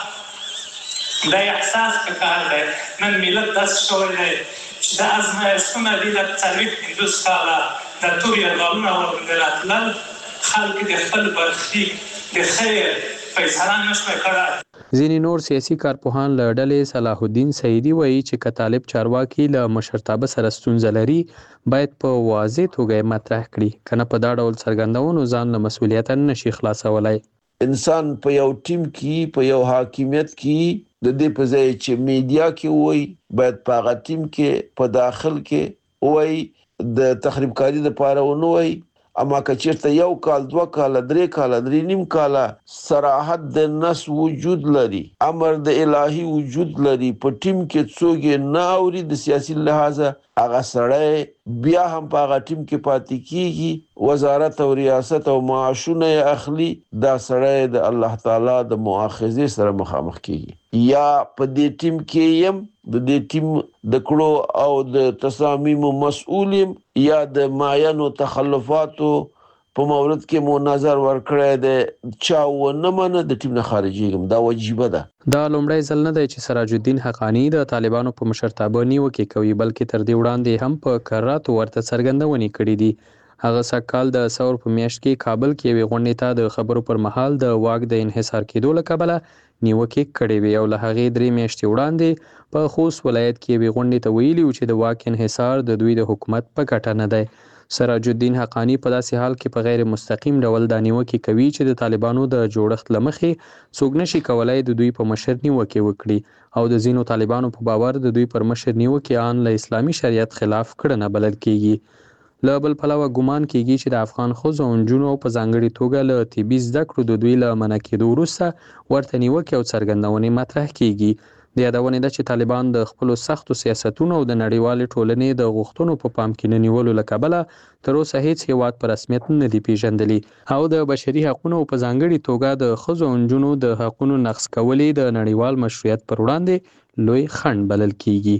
دپاره دا احساس پکار دی. نن ملت داسې شوی دی چې دا ازمایښتونه دي د څلوېښت پنځوس کاله د تور یرغلونه ورباندې راتلل خلک د خپل برخلیک د خیر فیصله نشوی کړی. ځینې نور سیاسي کارپوهان له ډلې صلاح الدین سعیدي وایي چې که طالب چارواکي له مشرتابه سره ستونزه لري باید په واضح توګه مطرح کړي، کنه په دا ډول څرګندونو ځان له مسؤلیت نشي خلاصولای. انسان په یو ټیم کې په یو حاکمیت کې د دې په ځای چې میډیا کې وای باید په هغه ټیم کې په داخل کې وای د تخریب کاری لپاره ونه وای. اما که چیرته یو کال دوه کال درې کال درې نیم کال صراحت د نس وجود لري امر د الهي وجود لري په ټیم کې څوک نه اوري د سیاسي لحاظه هغه سړی بیا هم په هغه ټیم کې پاتې کیږي وزارت او ریاست او معاشونه اخلي دا سړی د الله تعالی د مؤاخذې سره مخامخ کیږي. یا په دې ټیم کې يم د دې ټیم د کړو او د تصامیم مسؤل يم یا د ماینو تخلفاتو په مورد کې مو نظر ورکړی دی چا ونه منه د ټیم نه خارجېږم. دا وجیبه ده. دا لومړی ځل نه دی چې سراج الدین حقانی د طالبانو په مشرتابه نیوکې کوي بلکې تر دې وړاندې هم په کراتو ورته څرګندونې کړې دي. هغه سږکال د ثور په میاشت کې کابل کې یوې غونډې ته د خبرو پر مهال د واک د انحصار کېدو له کبله نیوکې کړې وې او له هغې درې میاشتې وړاندې په خوست ولایت کې یوې غونډې ته ویلي و چې د واک انحصار د دوی د حکومت په ګټه نه دی. سراج الدین حقانی په داسې حال کې په غیر مستقیم ډول دا نیوکې کوي چې د طالبانو د جوړښت له مخې څوک نشي کولای د دوی په مشر نیوکې وکړي او د ځینو طالبانو په باور د دوی پر مشر نیوکې ان له اسلامي شریعت خلاف کړنه بلل کیږي. له بل پلوه ګومان کیږي چې د افغان ښځو او نجونو په ځانګړې توګه له طبي زده کړو د دوی له منع کېدو وروسته ورته نیوکې او څرګندونې مطرح کیږي. د یادونې ده چې طالبان د خپلو سختو سیاستونو او د نړیوالې ټولنې د غوښتنو په پام کې نه نیولو له کبله تر اوسه هیڅ هیواد په رسمیت نه دي پیژندلي او د بشري حقونو په ځانګړې توګه د ښځو او نجونو د حقونو نقض کولې د نړیوال مشروعیت پر وړاندې لوی خنډ بلل کیږي.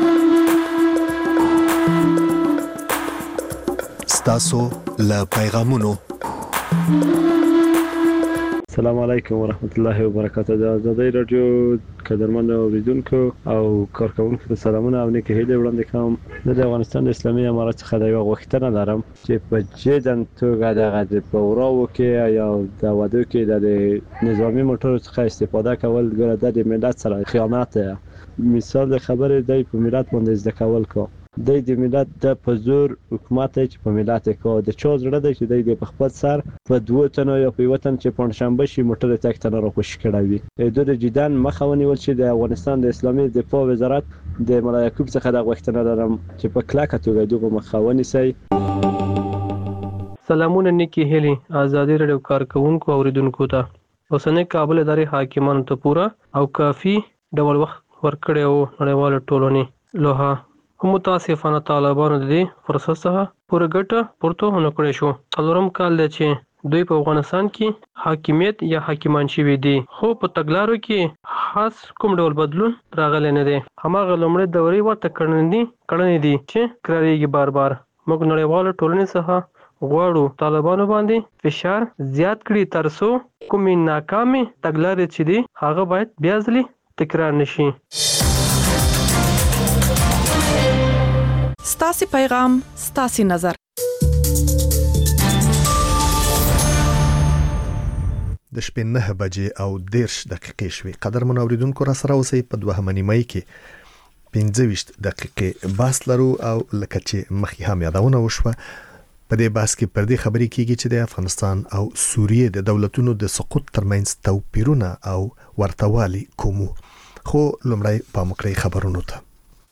ستاسو له پیغامونو. السلام علیکم ورحمت الله وبرکاته. د آزادۍ رادیو قدرمن اوریدونکو او کارکونکو ته سلامونه او نیکه هیلې وړاندې کوم. زه د افغانستان د اسلامي امارت څخه د یوه غوښتنه لرم چې په جدن توګه دغه د پوراو کې یا د ودو کې د نظامي موټرو څخه استفاده کول ګوره د ملت سره خیانت دی. مثال د خبرې دی په ملت باندې زده کول کو د ملت د پزور حکومت چې په ملت کې د چا زړه دی چې د په خپل سر په دوه تنو یا په وطن چې پنځشنبه شي موټر تک تنه را خوش کړی وي د جدان مخاوني ول چې د افغانستان د اسلامي دفاع وزارت د ملایکوب څخه د غوښتنه لرم چې په کلاکه توګه دغه مخاوني سي. سلامونه نیکی هلی ازادي رادیو کارکونکو اوریدونکو ته اوسنۍ کابل ادارې حاکمانو ته پورا او کافي ډول وخت ورکړی او نړیواله ټولنې لوها هم متاسفانه طالبانو د دې فرصت څخه پوره ګټه پورته ونه کړی شو. څلورم کال دی چې دوی په افغانستان کې حاکمیت یا حاکمان شوي دي خو په تګلارو کې خاص کوم ډول بدلون راغلی نه دی. هماغه لومړۍ دورې ورته کړنې دي کړنې دي چې تکراریږي بار بار. موږ نړیواله ټولنې څخه غواړو طالبانو باندې فشار زیات کړي ترڅو کومې ناکامې تګلارې چې دي هغه باید بیا ځلې تکرار نشي. ستاسي پیغام ستاسي نظر. د شپې نه بجې او دیرش دقیقې شوې. قدرمن اوریدونکو را سره اوسئ په دوهمه نیمایي کې پنځه ویشت دقیقې بحث لرو او لکه چې مخکې هم یادونه وشوه په دې بحث کې پر دې خبرې کیږي چې د افغانستان او سوریې د دولتونو د سقوط ترمنځ توپیرونه او ورتهوالي کوم. خو لومړی په مقرې خبرونو ته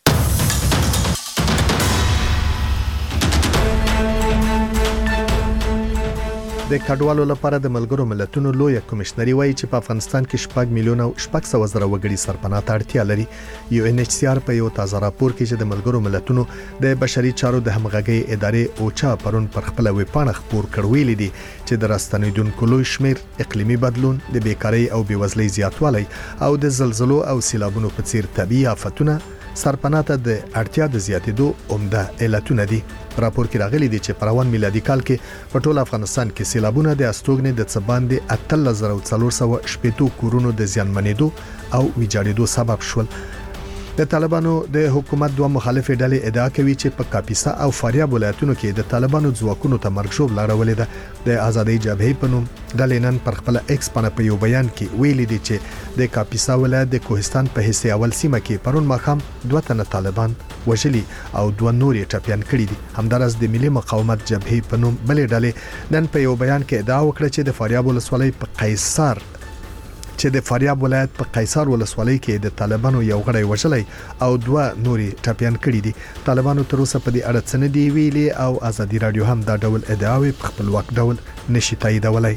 د کډوالو لپاره د ملګرو ملتونو لوی کمشنري وایي چې په افغانستان کې شپږ میلیونه او شپږ سوه زره وګړي سرپناه ته اړتیا لري. یو ان ایچ سی آر په یو تازه راپور کې چې د ملګرو ملتونو د بشري چارو د همغږي ادارې اوچا پرون پر خپل ویبپاڼه خبر کړویل دي چې د راستنیدونکو لوی شمیر اقلیمي بدلون د بیکاری او بیوزلۍ زیاتوالی او د زلزلو او سیلابونو په څیر طبیعي آفتونه سرپناه ته د اړتیا د زیاتېدو عمده علتونه دي. راپور کې راغلي دي چې په روان میلادي کال کې په ټول افغانستان کې سیلابونه د استوګنې د څه باندې اتلس زره څلور سوه شپږ کورونو د زیانمنېدو او ویجاړېدو سبب شول. د طالبانو د حکومت دوه مخالفې ډلې ادعا کوي چې په کاپیسا او فاریاب ولایتونو کې د طالبانو ځواکونو ته مرګ لاړولې ده. د آزادۍ جبهې په نوم ډلې نن پر خپل ایکس باندې په یو بیان کې ویلي دي چې د کاپیسا ولایت د کوهستان په حصے اول سیمه کې پرون ماښام دوه تنه طالبان وژلي او دوه نور یې ټپيان کړي دي. همدارس د ملي مقاومت جبهې په نوم بلې ډلې نن په یو بیان کې ادعا وکړه چې د فاریاب ولسوالۍ په قیصار چې د فاریاب ولایت په قیصار ولسوالۍ کې د طالبانو یو غړی وژلی او دوه نوري ټپيان کړي دي. طالبانو تر اوسه په دې اړه څه نه دی ویلي او ازادي رادیو هم دا ډول ادعاوې په خپلواک ډول نشي تاییدولای.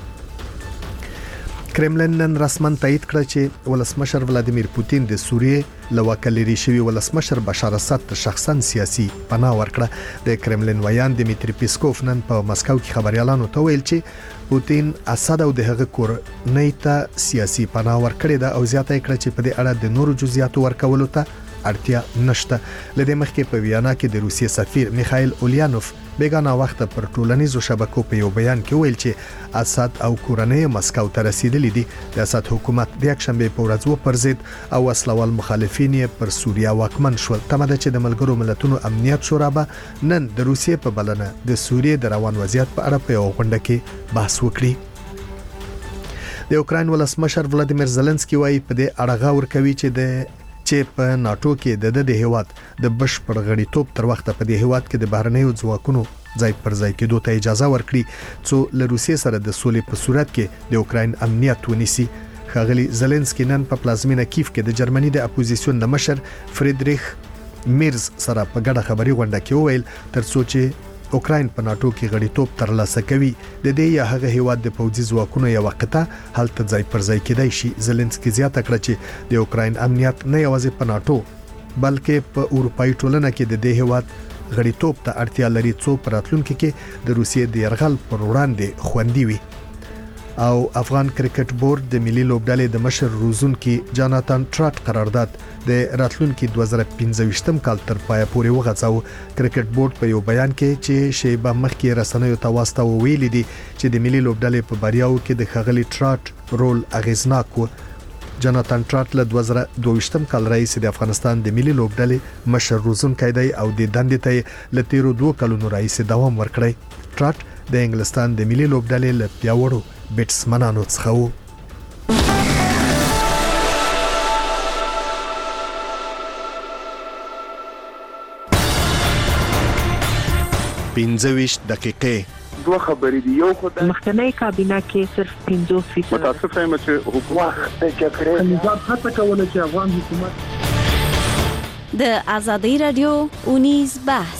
کرملن نن رسمن تایید کړ چې ولسمشر ولادیمیر پوتین د سوریې لواکه لري شوی ولسمشر بشار اسد شخصا سیاسي پناه ورکړه. د کرملن ویان دمیتری پیسکوف نن په مسکو کې خبريالانو ته ویل چې پوتین اسد او د هغه کورنۍ ته سیاسي پناه ورکړې ده او زیاته کړه چې په دې اړه د نورو جزئیاتو ورکولو ته اړتیا نشته. لدې مخکې په ویانا کې د روسیې سفیر میخائیل اولیانوف بیگانه وخت پر ټولنیزو شبکو په یو بیان کې ویل چې اسد او کورنۍ مسکو ته رسیدلې دي. د اسد حکومت د یکشنبه په ورځ وپرځید او وسلوال مخالفین یې پر سوریا واکمن شول. تمه ده چې د ملګرو ملتونو امنیت شورا به نن د روسیې په بلنه د سوریې د روان وضعیت په اړه په یو غونډه کې بحث وکړي. د اوکراین ولسمشر ولادیمیر زيلنسکي وايي په دې اړه غور کوي چې د چې په ناتو کې د د هیواد د بشپړ غړیتوب تر وخت په دې هیواد کې د بهرنیو ځواکونو ځای پر ځای کېدو ته اجازه ورکړي څو له روسیې سره د سولې په صورت کې د اوکراین امنیت ونیسي. ښاغلي زيلنسکي نن په پلازمینه کیف کې د جرمني د اپوزیسیون د مشر فریدریخ میرز سره په ګډه خبري غونډه کې وویل ترڅو چې اوکراین په ناتو کې غړیتوب ترلاسه کوي د دې یا هغه هیواد د پوځي ځواکونو یو وخته هلته ځای پر ځای کېدای شي. زيلنسکي زیاته کړه چې د اوکراین امنیت نه یوازې په ناتو بلکې په اروپאי ټولنه کې د دې هیواد غړیتوب ته اړتیا لري څو په راتلونکي کې د روسیې د يرغل پر وړاندې خوندي وي. او افغان کرکټ بورډ د ملي لوبډلې د مشر روزونکي جاناتان ټراټ قرارداد د راتلونکي دوه زره پنځه کال تر پای پورې وغځاو. کرکټ بورډ په یو بیان کې چې شیبه مخکې رسنیو ته واسطه ویلي دي چې د ملي لوبډلې په بریاو کې د خغلی ټراټ رول اغیزناک و. جاناتان ټراټ له دوه زره دوه کال رئیس د افغانستان د ملي لوبډلې مشر روزونکی دی او د دندې ته له تیرو دوه کلونو رئیس دوام ورکړی. ټراټ د انګلستان د ملي لوبډلې له پیاوړو بیټسمنانو څخه وو. پنځه ویشت دقیقې دوه خبرې دي. یو خو د مخکنی کابینه کې صرف پنځوس فیصد متاسفه یم چې حکومت د جګړې نظام هڅه کوله چې افغان حکومت د ازادي رادیو اونیز بحث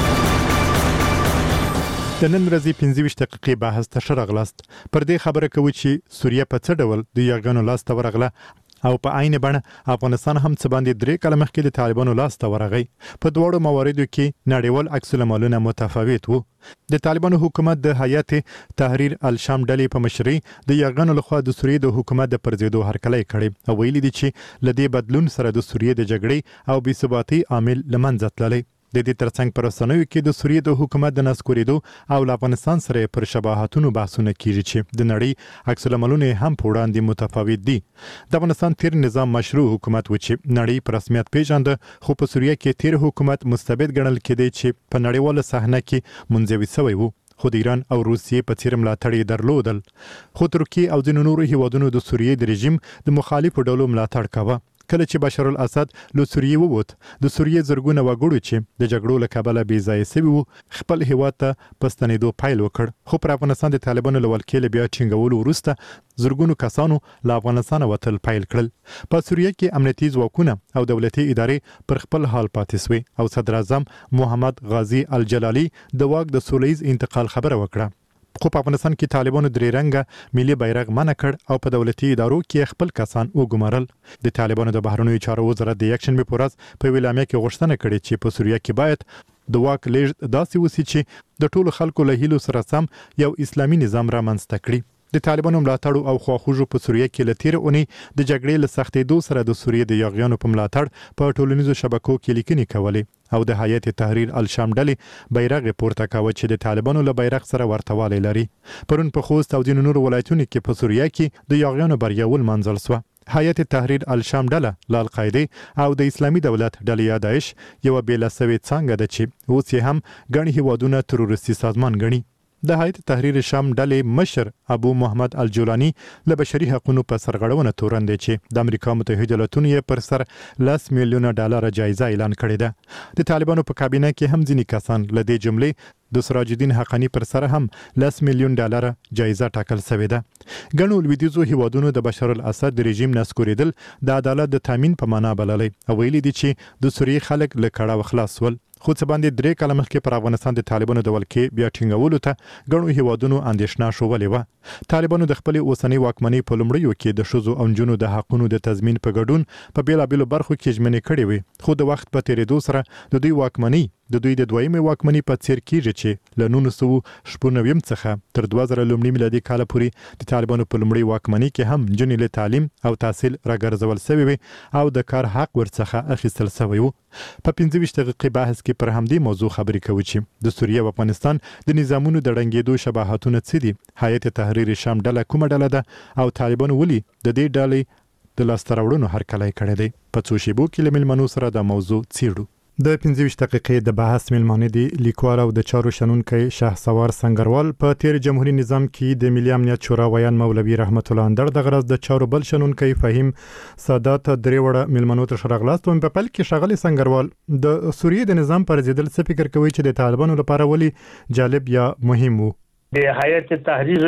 د نن ورځې پنځه ویشت دقیقې بحث ته ښه راغلاست. پر دې خبره کوو چې سوریه په څه ډول د یرغلونو لاس ته ورغله او په عین بڼه افغانستان هم څه باندې درې کاله مخکې د طالبانو لاس ته ورغی. په دواړو مواردو کې نړیوال عکس العملونه متفاوت وو. د طالبانو حکومت د هیئت تحریر الشام ډلې په مشرۍ د یرغلونو لخوا د سوریې د حکومت د پرځېدو هرکلی کړی او ویلي دي چې لدې بدلون سره د سوریې د جګړې او بې ثباتۍ عامل له منځه تللی. د دې ترڅنګ پر رسنیو کې د سوریې د حکومت د نسکورېدو او له افغانستان سره پر شباهتونو بحثونه کیږي چې د نړۍ عکس العملونه هم په وړاندې متفاوت دي. د افغانستان تیر نظام مشروع حکومت و چې نړۍ په رسمیت پیژانده، خو په سوریه کې تیر حکومت مستبد ګڼل کېدی چې په نړیواله صحنه کې منزوي شوی وو. خو د ایران او روسیې په څیر ملاتړ یې درلودل. خو ترکیه او ځینو نورو هیوادونو د سوریې د رژیم د مخالفو ډلو ملاتړ کاوه. کله چې بشار الاسد له سوریې ووت، د سوریې زرګونه وګړو چې د جګړو له کبله بې ځایه شوي وو خپل هیواد ته په ستنېدو پیل وکړ. خو پر افغانستان د طالبانو له ولکې له بیا ټینګولو وروسته زرګونو کسانو له افغانستانه وتل پیل کړل. په سوریه کې امنیتي ځواکونه او دولتي ادارې پر خپل حال پاتې شوې او صدر اعظم محمد غازي الجلالي د واک د سولهییز انتقال خبره وکړه. خو په افغانستان کې طالبانو درې رنګه ملي بیرغ منع کړ او په دولتي ادارو کې خپل کسان وګمارل. د طالبانو د بهرنیو چارو وزارت د یکشنبه په ورځ په ویلامه کې غوښتنه کړې چې په سوریه کې باید د واک لیږد داسې وسی چې د ټولو خلکو له هیلو سره سم یو اسلامي نظام رامنځته کړي. د طالبانو ملاتړو او خواخوږو په سوریه کې له تیر اونۍ د جګړې له سختېدو سره د سوریې د یاغیانو په ملاتړ په ټولنیزو شبکو کې لیکنې کولې او د هیئت تحریر الشام ډلې بیرغ پورته کاوه چې د طالبانو له بیرغ سره ورته لري. پرون په خوست او ځینو نورو ولایتونو کې په سوریه کې د یاغیانو بریا ولمانځل شوه. هیئت تحریر الشام ډله له القاعده او د اسلامي دولت ډلې یا داعش یوه بېله سوې څانګه ده چې اوس یې هم ګڼ هیوادونه تروریستي سازمان ګڼي. د هیئت تحریر شام ډلې مشر ابو محمد الجولانی له بشري حقوقو په سرغړونه تورن دی چې د امریکا متحده ایالاتونو یې پر سر لس میلیونه ډالر جایزه اعلان کړې ده. د طالبانو په کابینه کې هم ځینې کسان له دې جملې د سراج الدین حقانی پر سر هم لس میلیون ډالر جایزه ټاکل شوې ده. ګڼو لویدیځو هیوادونو د بشار الاسد د رژیم نسکورېدل د عدالت د تامین په معنا بللی او ویلي دي چې د سوریې خلک له کړاو خلاص ول. خو څه باندې درې کاله مخکې پر افغانستان د طالبانو د ولکې بیا ټینګولو ته ګڼو هیوادونو اندېښنه شولې وه. طالبانو د خپلې اوسنۍ واکمنۍ په لومړیو کې د ښځو او نجونو د حقونو د تضمین په ګډون په بېلابېلو برخو کې ژمنې کړې وې، خو د وخت په تېرېدو سره د دوی واکمنۍ د دوی د دویمې واکمنۍ په څیر کېږي چې له نولس سوه شپږ نوي څخه تر دوه زره لومړي میلادي کاله پورې د طالبانو په لومړۍ واکمنۍ کې هم نجونې له تعلیم او تحصیل راګرځول شوې وې او د کار حق ورڅخه اخیستل شوی وو. په پنځه ویشت دقیقې بحث کې پر همدې موضوع خبرې کوو چې د سوریه او افغانستان د نظامونو د ړنګېدو شباهتونه څه دي، هیئت تحریر شام ډله کومه ډله ده او طالبانو ولې د دې ډلې د لاسته راوړنو هرکلی کړی دی. په څو شیبو کې له میلمنو سره دا موضوع څیړو. د پنځه ویشت دقیقې د بحث میلمانه دي لیکوال او د چارو شنونکی شهسوار سنگروال. په تیر جمهوریت نظام کې د ملي امنیت شورا ویان مولوي رحمت الله اندړ د غرض د چارو بل شنونکی فهیم سادات درې وړه میلمنو ته شراغلاست. په پیل کې شغلي سنگروال د سوریې د نظام پر ضد څه فکر کوي چې د طالبانو لپاره ولي جالب یا مهم وو؟ د هیئت تحریر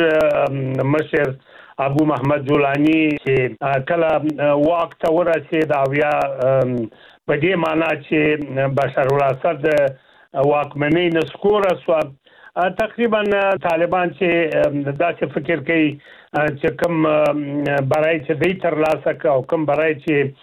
مشر ابو محمد جولانی چې کله واک ته ورسېد او یا په دې معنا چې بشار الاسد واکمنۍ نسکوره شوه، تقریبا طالبان چې داسې فکر کوي چې کوم برای چې دوی ترلاسه کړه او کوم برای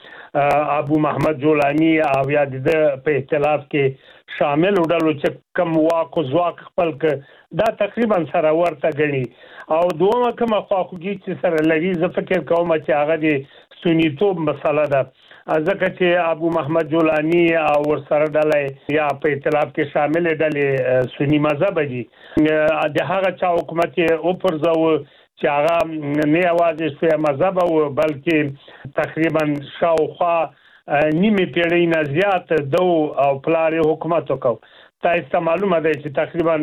چې ابو محمد جولانی او یا د په ائتلاف کې شامل وډلو چې کوم واک او ځواک خپل ک دا تقریبا سره ورته غني. او دومره کوم خواخوږي چې سره لري زه فکر کوم چې هغه د سنیتوب مسله ده، ځکه چې ابو محمد جولانی او ورسره ډلې یا په ائتلاف کې شامل ډلې سنی مذهب دي. د هغه چا حکومت او پرځو چې هغه نه یوازې سوی مذهب او بلکې تقریبا شاوخوا نیمه پیړۍ نه زیات دو او پلار حکومت وکړ. تاسو معلومه ده چې تقریبا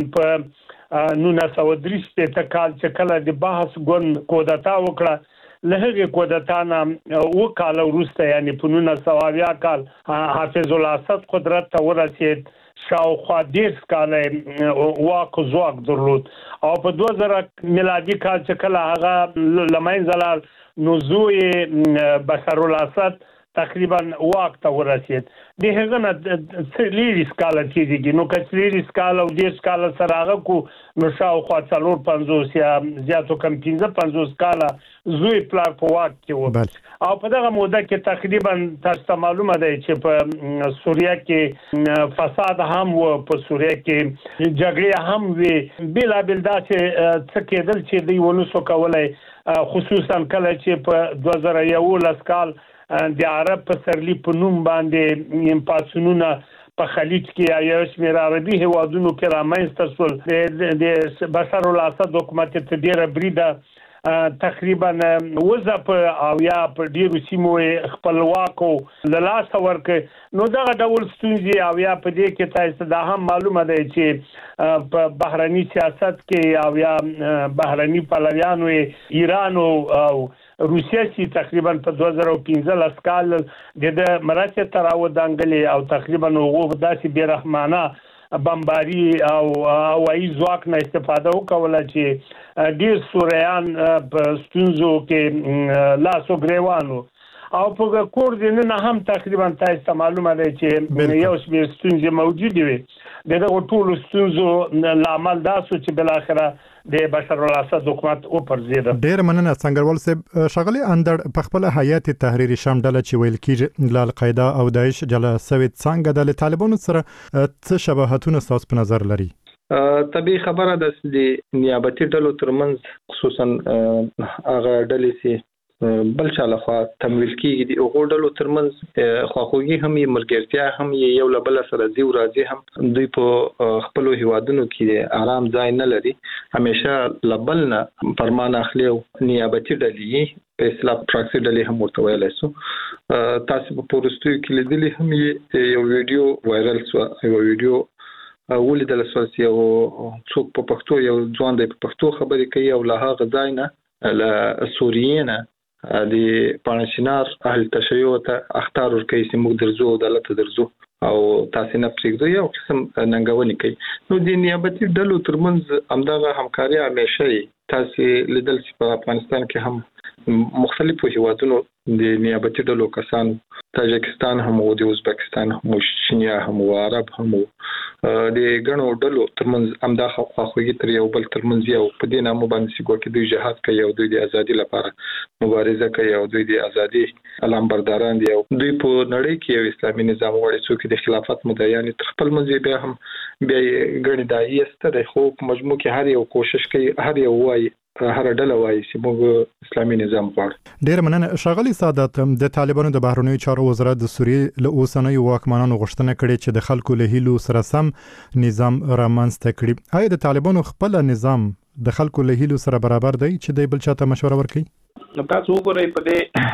په نولس سوه درې شپېته کال چې کله د بحث ګوند کودتا وکړه، له هغې کودتا نه اوه کاله وروسته یعنې په نولس سوه اویا کال حافظ الاسد قدرت ته ورسېد شاوخوا دیرش کاله واک زواک درلود او په دوه زره میلادي کال چې کله هغه لمنځه لاړ نو زوی بشار الاسد تقریبا واک ته ورسید د هغه نه څلور کاله تیریږي نو که څلور کاله او دیرش کاله سره هغه کو نو شاوخوا څلور پنځوس یا زیاتو کم پنځه پنځوس کاله زوی پلار په واک کې و او په دغه موده کې تقریبا تاسو ته معلومه ده چې په سوریه کې فساد هم و په سوریه کې جګړې هم وي بلا بل داسې څه کېدل چې دوی ونسو کولای خصوصا کله چې په دوه زره یولس کال د عرب په سرلی په نوم باندې پاسونونه په خلیج کې یا شمیر عربي هوادونو کې رامنځته شول د بشار الاسد حکومت ته ډیره بریده تقریبا وظف او یا په ډیرو سیمو خپلواکو له لاسه ورکړ نو دغه ډول ستونزې او یا په دې کې تاسو دا هم معلومه ده چې په بهرني سیاست کې او یا بهرني پلویانو ایران او روسیه چې تقریبا په دوه زره پنځلس کال د مرسته تراو دانګلې او تقریبا هغه داسې بیرحمانه بمباری او هوایي ځواک نه استفاده وکوله چې ډیر سوریان په ستونزو کې لاسو ګریوانو او په کور دې نه هم تقریبا تاسو معلومه ده چې یو شمېر ستونزې موجود وي دغه ټول ستونزو لامل دا سو چې بل اخره د بشار الاسد حکومت او پرځید ډیر مننه څنګهوال صاحب شغلي اندړ په خپل حیات تحریری شام ډله چې ویل کیږي ل القاعده او داعش جلا سویت څنګه د طالبانو سره څه شباهتونه تاسو په نظر لري طبيعي خبره ده چې نیابتي ډلو ترمنځ خصوصا هغه ډلې سي بل چاله خو تمویل کیږي د اوغړلو ترمنځ خواخوږي هم یې مرګرتیا هم یې یو لبل سره زیو راځي هم دوی په خپل هیوادونو کې آرام ځای نه لري همیشه لبل نه فرمان اخلي او نیابتي ډلې په اصطلاح پراکسي ډلې هم ورته ویل شو تاسو په پورستو کې لیدلې هم یو ویډیو وایرل شو یو ویډیو ولیدل شو چې یو څوک په پښتو یو ځوان د پښتو خبرې کوي او له هغه ځای نه له سوریې نه د پانشینار اهل تشیع ته اختار ورکړي چې موږ درځو عدالت درځو او تاسو نه پریږدو یو قسم ننګونی کوي نو د نیابتي ډلو ترمنځ همدغه همکاري همیشه تاسو لیدل چې په افغانستان کې هم مختلفو هیوادونو د نیابتي ډلو کسان تاجکستان هم او د ازبکستان هم چینیا هم او عرب هم د غنو ډلو ترمنځ همدغه خواخوږي تر یو بل ترمنځ یو په دې نامه باندې چې ګوکې دوی جهاد کوي او دوی د ازادي لپاره مبارزه کوي او دوی د ازادي علامبرداران دي او دوی په نړۍ کې یو اسلامي نظام غواړي چې د خلافت مدعیان تر خپل منځ بیا هم بیا غړي دایي ستره خو مجموع کې هر یو کوشش کوي هر یو وایي هر ډله وایي چې موږ اسلامي نظام غواړو ډیر مننه شغلي سعادت د طالبانو د بهرنیو چارو وزارت د سوریې له اوسنیو واکمنانو غوښتنه کړې چې د خلکو له هیلو سره سم نظام رامنځته کړي آیا د طالبانو خپل نظام د خلکو له هیلو سره برابر دی چې د بل چاته مشوره ورکړي نو تاسو وګورئ په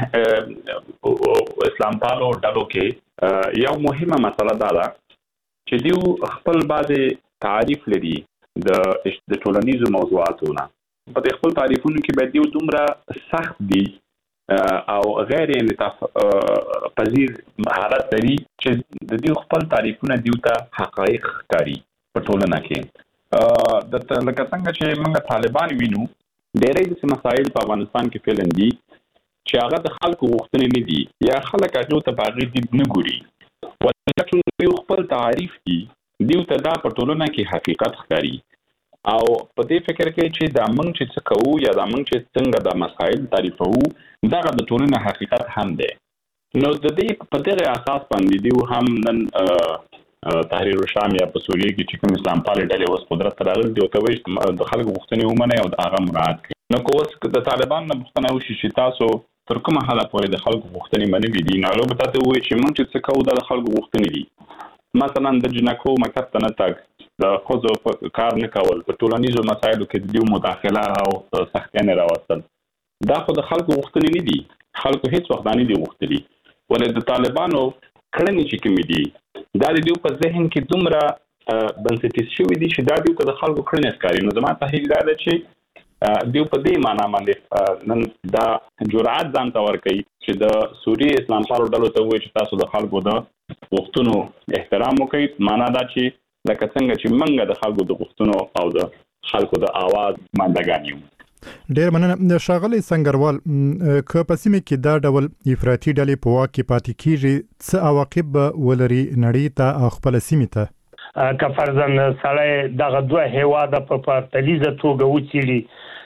دې اسلام پالو ډلو کې یو مهمه مسله دا ده چې دیو خپل باندې تعریف لري د د ټولنیزو موضوعاتونو په دې خپل تعریفونو کې باید یو دومره سخت دي او غیر انعطاف پذیر حالت لري چې د دې خپل تعریفونه دیو ته حقایق ښکاري په ټولنه کې د لکه څنګه چې موږ طالبان وینو ډېرې د مسایل په افغانستان کې فعلن دي چې هغه د خلکو غوښتنې نه دي یا خلک هغه ته باغې دي نه ګوري ولکه یو خپل تعریف دي دیو ته دا په ټولنه کې حقیقت ښکاري او په دې فکر کې چې دا موږ چې څه کوو یا دا موږ چې څنګه د مسایل تعریفوو دا د ټولنې حقیقت هم دی نو د دې په دغه اساس باندې دیو هم نن تحریر الشام یا په سوریه کې چې کوم اسلام پالي ډلې اوس قدرت ته راغلي دی او ته وایي د خلکو غوښتنې ومني او هغه مراعات کړي نو که اوس د طالبان نه پوښتنه وشي چې تاسو تر کومه حده پورې د خلکو غوښتنې منلي دي نو البته ته وایي چې موږ چې څه کوو دا د خلکو غوښتنې دي مثلا د جنکو مکتب ته نه تګ د ښځو کار نه کول په ټولنیزو مسایلو کې د دیو مداخله او سختیانې راوستل دا خو د خلکو غوښتنې نه دي خلکو هیڅ وخت نه دي غوښتلي ولې د طالبانو کړنې چې کومې دي دا د دیو په ذهن کې دومره بنسټیز شوي دي چې دا دیو ته د خلکو کړنې ښکاري نو زما تحلیل دا ده چې دیو په دې معنا باندې نن دا جرأت ځان ته ورکوي چې د سوریې اسلام پالو ډلو ته وایي چې تاسو د خلکو د غوښتنو احترام وکړي. معنا دا چې لکه څنګه چې منګه د خلکو د غوښتنو او د خلکو د आवाज ماندګان یو. ډیر مننه ښاغلی سنگروال. که په سیمه کې دا ډول افراطي ډلې په واک کې پاتې کیږي څه عواقب به ولري نړۍ ته او خپل سیمه ته؟ که فرضاً سړی دغه دوه هیواده په پرتلیزه توګه وڅېړي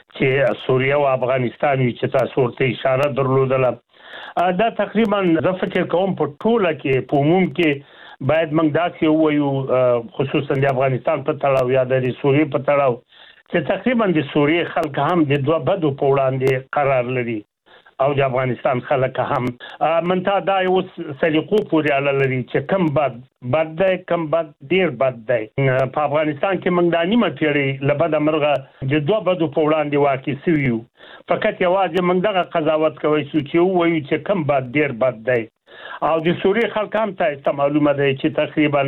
چې سوریه او افغانستان وي چې تاسو ورته اشاره درلودله، دا تقریبا زه فکر کوم په ټوله کې په عموم کې باید موږ داسې ووایو، خصوصا د افغانستان په تړاو یا د سوریې په تړاو، چې تقریبا د سوریې خلک هم د دوه بدو په وړاندې قرار لري او د افغانستان خلک هم منتها دا اوس سلیقو پورې اړه لري چې کم بد بد دی، کم بد ډیر بد دی. په افغانستان کې موږ د نیمه پیړۍ له بده مرغه د دوه بدو په وړاندې واقع سوي یو. فقط یوازې موږ دغه قضاوت کوی شو چې ووایو چې کم بد ډیر بد دی. او د سوریې خلک هم ته معلومه دی چې تقریبا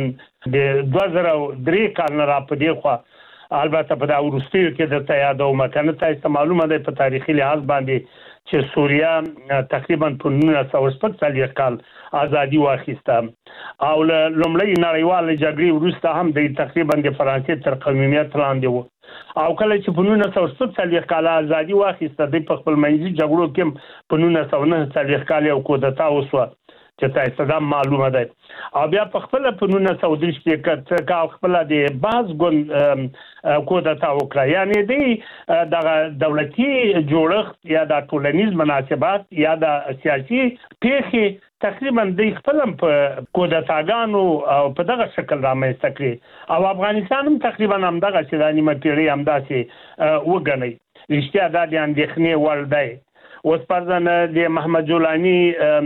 د دوه زره درې کال نه را په دې خوا، البته په دا وروستیو کې درته یادوم کنه ته معلومه ده په تاریخي لحاظ باندې چې سوریه تقریبا په نولس سوه شپږ څلوېښت کال ازادي واخیسته او له لومړۍ نړیوالې جګړې وروسته هم د تقریبا د فرانسې تر قومیت لاندې و. او کله چې په نولس سوه شپږ څلوېښت کال ازادي واخیسته د په خپل منځي جګړو کې په نولس سوه نهه څلوېښت کال یو کودتا وشوه چې تاسو ته معلومه ده. او بیا په خپل په نولس سوه درې کې کا خپل د باز ګون کودتا وکړه، یعنی د دغه دولتي جوړښت یا د ټولنیز مناسبات یا د سیاسي پیښې تقریبا د خپل په کودتاګانو او په دغه شکل رامنځته کړي او افغانستان هم تقریبا هم دغه چې د نیمه پیړۍ هم داسې وګڼي. رښتیا دا د اندېښنې وړ دی. اوس فرضاً د محمد جولاني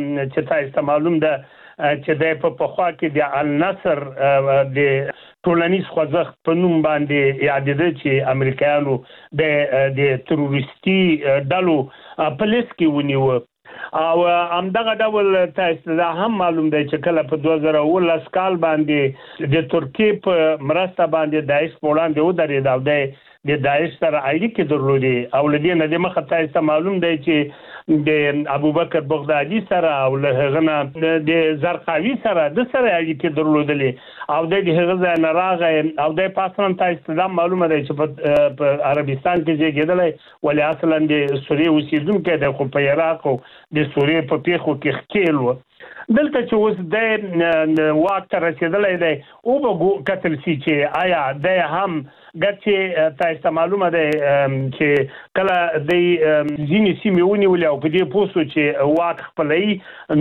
چې تاسو معلوم ده چې د په پخوا کې د النصر د ټولنیز خوځښت په نوم باندې یادېده چې امریکایانو د د تروریستي ډلو په لیست کې ونیو. او همدغه ډول تاسو دا هم معلوم دی چې کله په دوه زره اوولس کال باندې د ترکیې په مرسته باندې داعش په وړاندې ودرېد او د د داعش سره اړیکې درلودې او لدې نه د مخه تاسو معلوم دی چې د ابوبکر بغدادي سره او له هغه نه د زرقاوي سره د سره اړیکې درلودلې او د هغه ځای نه راغی او د پاسران تاسو دا معلومه دی چې په عربستان کې زیږیدلی ولې اصلا د سوریې اوسیدونکی دی خو په عراق او د سوریې په پیښو کې ښکیل و. دلته چې اوس د واک ته رسېدلی دی او به کتل شي چې آیا دی هم ګرچې تاسو معلومه ده چې کله د ځینې سیمې ونیولې او په دې پوه شو چې واک خپلوي،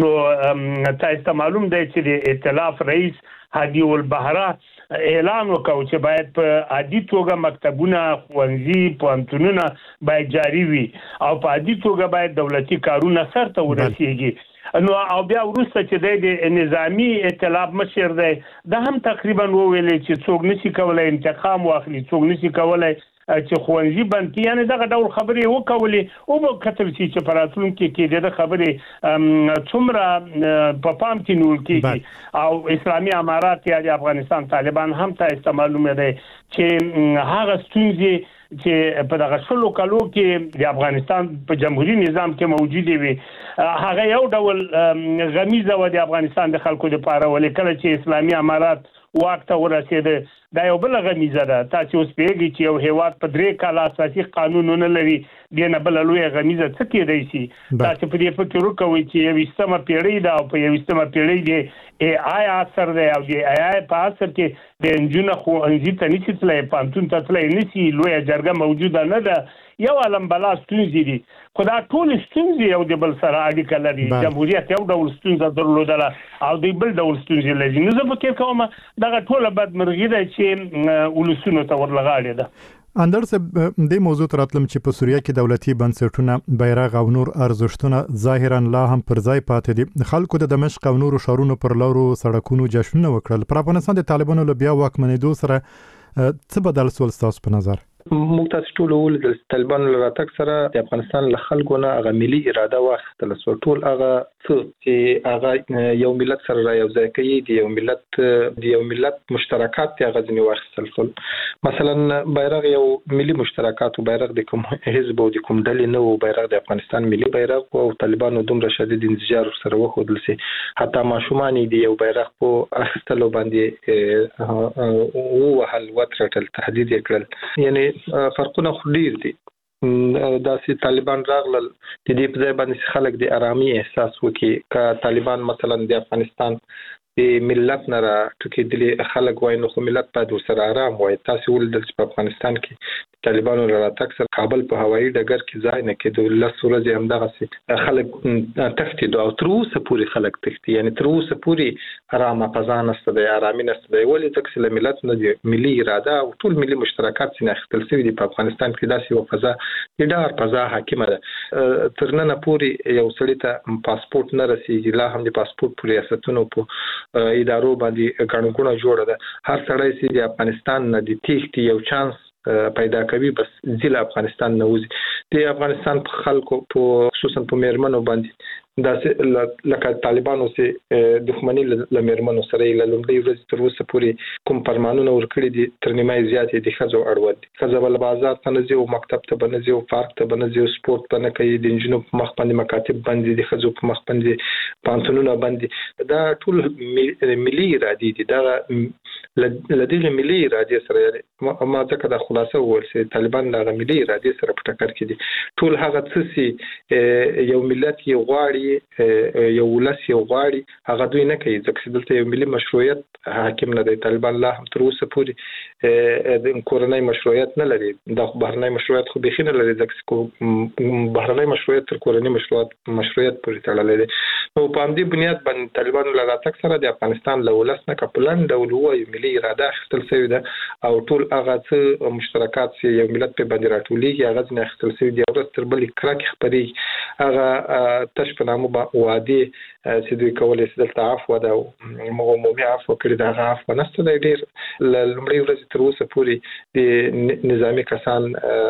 نو تاسو معلوم دی چې د ائتلاف رئیس هادي البحره اعلان وکړ چې باید په عادي توګه مکتبونه، ښوونځي، پوهنتونونه باید جاري وي او په عادي توګه باید دولتي کارونه سرته ورسیږي. نو او بیا وروسته چې د نظامی ائتلاف مشر دی دا هم تقریبا وویل چې څوک نشي کولای انتقام واخلي، څوک نشي کولای چې ښوونځي بند کړي، یعنی دغه ډول خبرې وکولې او به کتل شي چې په راتلونکي کې د خبرې څومره په پام کې نیول کېږي. او اسلامي امارات یا د افغانستان طالبان هم تاسو معلومه دی چې هغه ستونزې چې په دغه شلو کالو کې د افغانستان په جمهوریت نظام کې موجوده وي هغه یو ډول غمیزه و د افغانستان د خلکو لپاره، ولې کله چې اسلامي امارات واک ته ورسېده دا یو بل غمیزه ده. تاسو اوس پیږي چې یو هیواد په درې کال اساسي قانون نه لري، د نه بل لوی غمیزه څه کېدای شي. تاسو په دې فکر وکوي چې یویشتمه پیړۍ ده او په یویشتمه پیړۍ کې ای آی اثر دی او د ای آی په اثر کې د انجونو خو انځي ته نشي تللی، پانتون ته تللی نشي، لوی جرګه موجوده نه ده، یو علم بلا ستونزې دي. خو دا ټول ستونزې یو د بل سره اړیکه لري. جمهوریت یو ډول ستونزه درلودله او د بل ډول ستونزې لري. نو زه فکر کوم دغه ټوله بدمرغي ده چې ولسونو ته ورلغاړې ده. اندر صاحب د موضوع تر اتلم چې په سوریه کې دولتي بنسټونه، بیرغ او نور ارزښتونه ظاهرا لا هم پر ځای پاتې دي. خلکو د دمشق او نورو ښارونو پر لارو سړکونو جشنونه وکړل. پر افغانستان د طالبانو له بیا واکمنېدو سره څه بدل سول ستاسو په نظر؟ موږ تاسو ټول ول د طالبانو له راتګ سره د افغانستان له خلکو نه هغه ملي اراده واخیستل سو، ټول هغه څه چې هغه یو ملت سره را یو ځای کوي د یو ملت د یو ملت مشترکات هغه ځنی واخیستل شول. مثلا بیرغ یو ملي مشترکات او بیرغ د کوم حزب او د کوم ډلې نه او بیرغ د افغانستان ملي بیرغ او طالبانو دومره شدید انزجار سره وخدل سي حتی ماشومان دی یو بیرغ په اخستلو باندې او وهل وترټل تهدید کړل. یعنی فرقونه ډیر دي. دا سي طالبان راغلل د دې په ځای باندې خلک د آرامي احساس وکي ک طالبان مثلا د افغانستان د ملت نه را ټکیدلي خلک وای نو خو ملت په سره آرام وای. تاسو ولدل چې په افغانستان کې طالبانو را تکسر کابل په هوایي ډګر کې ځای نه کېدو لس ورځې همدغه سي خلک تفتید او تر اوسه پورې خلک تختی. یعنی تر اوسه پورې آرام فضا نشته د آرامي نشته دی ولې ځکه چې ملت نه دی ملي اراده او ټول ملي مشترکات څخه اخیستل شوی دی په افغانستان کې داسې یو فضا د ډار فضا حاکمه ده. تر نن پورې یو سړی ته پاسپورت نه رسیږي لا هم د پاسپورت په ریاستونو په ادارو باندې قانونونه جوړه ده. هر سړی چې د افغانستان نه د تېښتې یو چانس پیدا کوي بس ځل افغانستان نه وځي. د افغانستان په خلکو په خصوصا په میرمنو باندې داسې لکه طالبانو سي دښمنی لمرمنو سره له لومړي ورځې تر اوسه پورې کوم فرمانونه ورکړي دي تر نیمه زیاتې د خزو اړوند دي. خزو بل بازار ته نه ځي او مکتب ته به نه ځي او پارک ته به نه ځي او سپورت ته نه کوي. د انجینو په مخ باندې مکاتب باندې د خزو په مخ باندې پانتونونه باندې دا ټول ملي ارادي دي. دا لدې ملي ارادي سره ما ځکه د خلاصه ورسې طالبان د ملي ارادي سره په ټکر کې دي. ټول هغه څه یو ملت یو غواړي یو ولس یو غواړي هغه دوی نه کوي ځکه دلته یو ملي مشروعیت حاکم نه دی. طالبان لا هم تر اوسه پورې د کورنۍ مشروعیت نه لري. د بهرنۍ مشروعیت خو بخینه لري ځکه بهرنۍ مشروعیت تر کورنۍ مشروعیت مشروعیت پورې تړلې ده. نو په همدې بنیاد باندې طالبان له راتګ سره د افغانستان له ولس نه کپلان ډول وایي ملي اراده اخیستل شوی ده او ټول هغه څه مشترکات چې یو ملت په باندې راټولېږي هغه ځنه اخیستل شوی دی. او تر بلې کرک خبري هغه تشپنه مو وادي چې دوی کولای شي دلته عفو ده او عمومي عفو کړی دا عفو نشته دی. ډیر لمړی ورځ تر اوسه پورې د نظامی کسان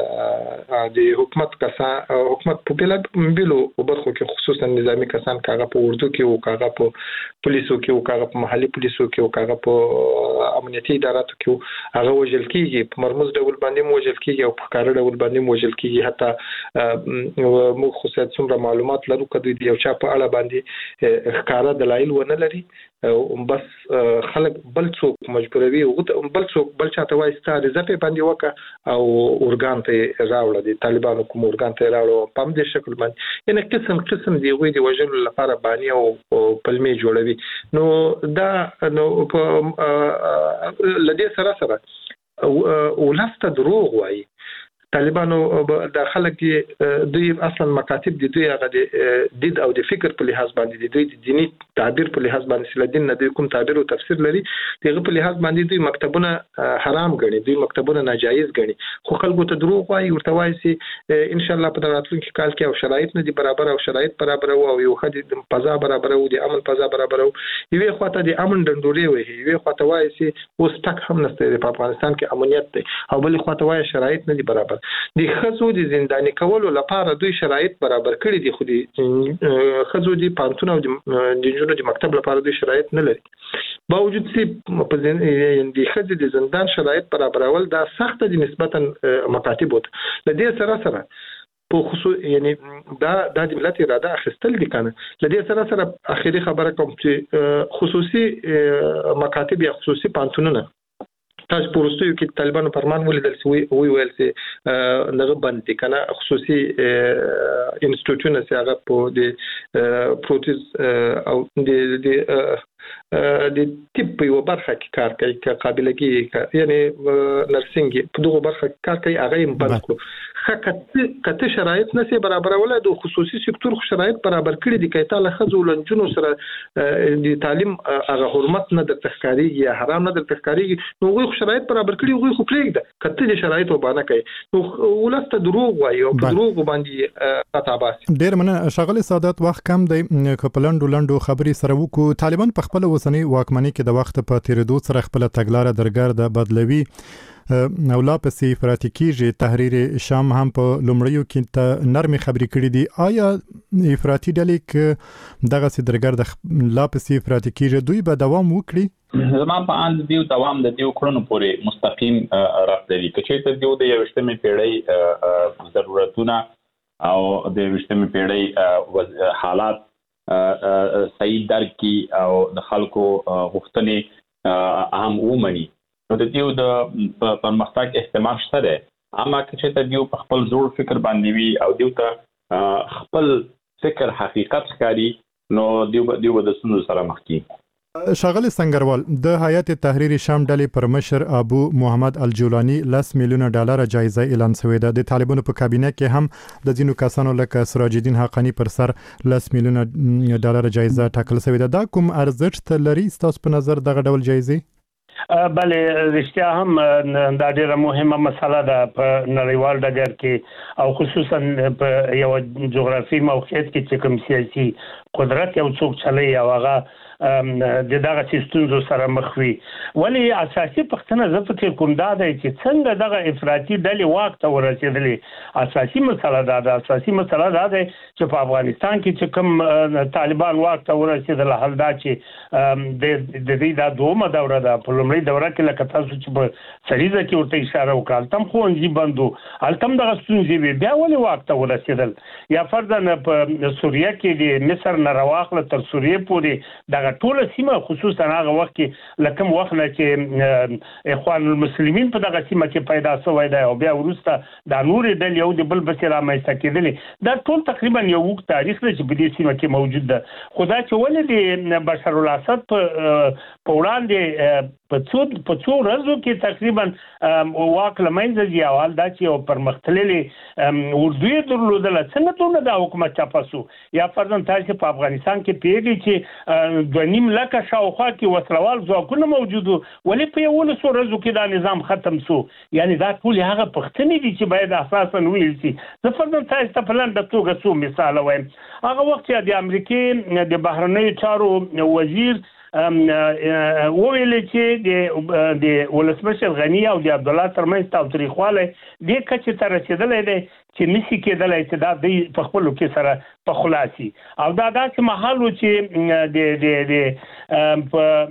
د حکومت کسان حکومت په بل بلو او برخو کې خصوصا نظامی کسان کاغه په اردو کې او کاغه په پولیسو کې او کاغه په محلي پولیسو کې او کاغه په امنیتي اداراتو کې هغه وژل کیږي په مرموز ډول باندې موجل کیږي او په کار ډول باندې موجل کیږي. حتی موږ خو څه څومره معلومات لرو کدی یو چا په اړه باندې ښکارا دلایل ونه لري بس خلک بل څوک مجبوروي او بل څوک بل چاته وایي ستاره زپې باندې وکا او اورګان ته راوړل دي. طالبانو کوم اورګان ته راوړل په دې شکل باندې یعنی قسم قسم دی وې دی وجل لپاره باندې او پلمې جوړوي. نو دا نو په لدې سره سره ولسته دروغ وایي. طالبانو د خلک دوی اصلا مکاتب دي دوی هغه د دید او د فکر په لحاظ باندې دي دوی د دینی تعبیر په لحاظ باندې سل دین نه دوی کوم تعبیر او تفسیر لري دغه په لحاظ باندې دوی مکتبونه حرام ګڼي دوی مکتبونه ناجایز ګڼي. خو خلکو ته دروغ وایي ورته وایي چې ان شاء الله په راتلونکي کال کې او شرایط نه دي برابر او شرایط برابر او یو خدي د فضا برابر او د امن فضا برابر او یوه خواته د امن ډنډوري وي یوه خواته وایي چې اوس تک هم نشته په افغانستان کې امنیت دی او بل خواته وایي شرایط نه دي برابر. د خزو د زنداني کولو لپاره دوی شرایط برابر کړي دي خو د خزو د پانتون او د جنونو د مکتب لپاره دوی شرایط نه لري. باوجود چې په د خزو د زندان شرایط برابرول دا سخت دي نسبتا مکاتب وته لدې سره سره په خصوص یعنی دا د ملت اراده اخستل دي کنه لدې سره سره اخیری خبره کوم چې خصوصي مکاتب یا خصوصي پانتونونه تاسو پرستو کې طالبانو فرمان ولیدل چې وی ویل چې دغه باندې کنه خصوصي انسټیټیوټونه چې هغه په د پروتیز او د د د ټیپ یو برخه کې کار کوي چې قابلیت یعنی نرسنګ په دغه برخه کې کار کوي هغه هم بند کو خکته کته شرایط نسي برابر ولای د خصوصي سکتور شرایط برابر کړی دي کایته له خزو لنجونو سره د تعلیم هغه حرمت نه د تخکاری یا حرام نه د تخکاری نو غوښ شرایط برابر کړی غوښ خو پرېږده کته د شرایط وبانه کوي نو ولسته دروغ وایي او دروغ باندې خطابات ډیر مننه شغله سعادت وخت کم دی کپلندو لندو خبري سره وکړو. طالبان په خپل وسنی واکمنۍ کې د وخت په تیریدو سره خپل تګلارې درګرده بدلوي او لا پسې افراطي کیږي. تحریر شام هم په لومړیو کې ته نرمې خبرې کړې دي. آیا افراطي ډلې ک دغه سدرګر د لا پسې افراطي کیږي دوی به دوام وکړي؟ زما په اند دیو دوام د دیو کړنو پورې مستقیم رابط لري. که ته دیو د یوشتمې پیړۍ ضرورتونه او د یوشتمې پیړۍ حالات صحیح درک کی او د خلکو غوښتنې اهم ومني نو د دیو د پرمختګ احتمال شته ده. اما که ته دیو په خپل زوړ فکر باندې وي او دیو ته خپل فکر حقیقت ښکاري نو دیو دیو د سونو سره مخ کی. شاغلی سنگروال د هیئت تحریر شام ډلې پر مشر ابو محمد الجولانی لس میلیونه ډالر جایزه اعلان شوې ده. د طالبانو په کابینه کې هم د ځینو کسانو لکه سراج الدین حقانی پر سر لس میلیونه ډالر جایزه ټاکل شوې ده. دا کوم ارزښت لري ستاسو په نظر دغه ډول جایزې؟ بله رښتیا هم دا ډیره مهمه مسله ده په نړیوال ډګر کې او خصوصا په یو جغرافي موقعیت کې چې کوم سیاسي قدرت یو څوک چلی او هغه د دغه سیستمونو سره مخ وي. ولی اساسي پښتنه زه فکر کوم دا دی چې څنګه دغه افراطي ډلې واک ته ورسېدلې. اساسي مسله دا ده اساسي مسله دا ده چې په افغانستان کې چې کوم طالبان واک ته ورسېدل حل دا چې د دې د دومره دوره ده. په لومړۍ دوره کې لکه تاسو چې په سریزه کې ورته اشاره وکړه تم ښوونځي بندو هلته دغه ستونزې وي بیا ولې واک ته ورسېدل. یا فرضاً په سوریه کې د مصر نه راواخله تر سوریه پورې دغه ټول سیمه خصوصا هغه وخت کې لکه وخت نه چې اخوان المسلمین په دغه سیمه کې پیدا شوی دی او بیا ورسته د نور د یو د بل بسې رامنځته کېدلې. دا ټول تقریبا یو وخت تاریخ دی چې په دې سیمه کې موجود ده. خدا چې ولې د بشار الاسد په وړاندې په څو په څو ورځو کې تقریبا واک لمنځه ځي او دا چې یو پرمختللې اردو یې درلودله څنګه ټول د حکومت چاپاسو. یا فرضاً تاسو په افغانستان کې پیږي چې د نیم لکه شاوخوا کې وسلوال ځواکونه موجود وو ولې په یولسو ورځو کې دا نظام ختم شو. یعنی دا ټول هغه پښتنې دي چې باید اساساً ویل شي. زه فرضاً تاسو ته په لاندې توګه څو مثال وایم. هغه وخت چې د امریکای د بهرنیو چارو وزیر وویل چې د د ولسمشر غنی او د عبد الله ترمنځ تاوتریخواله د کچې ته رسیدلې ده چې نسی کېدلای چې دا د په خپل کې سره په خلاصي او دا داسې محل و چې د د د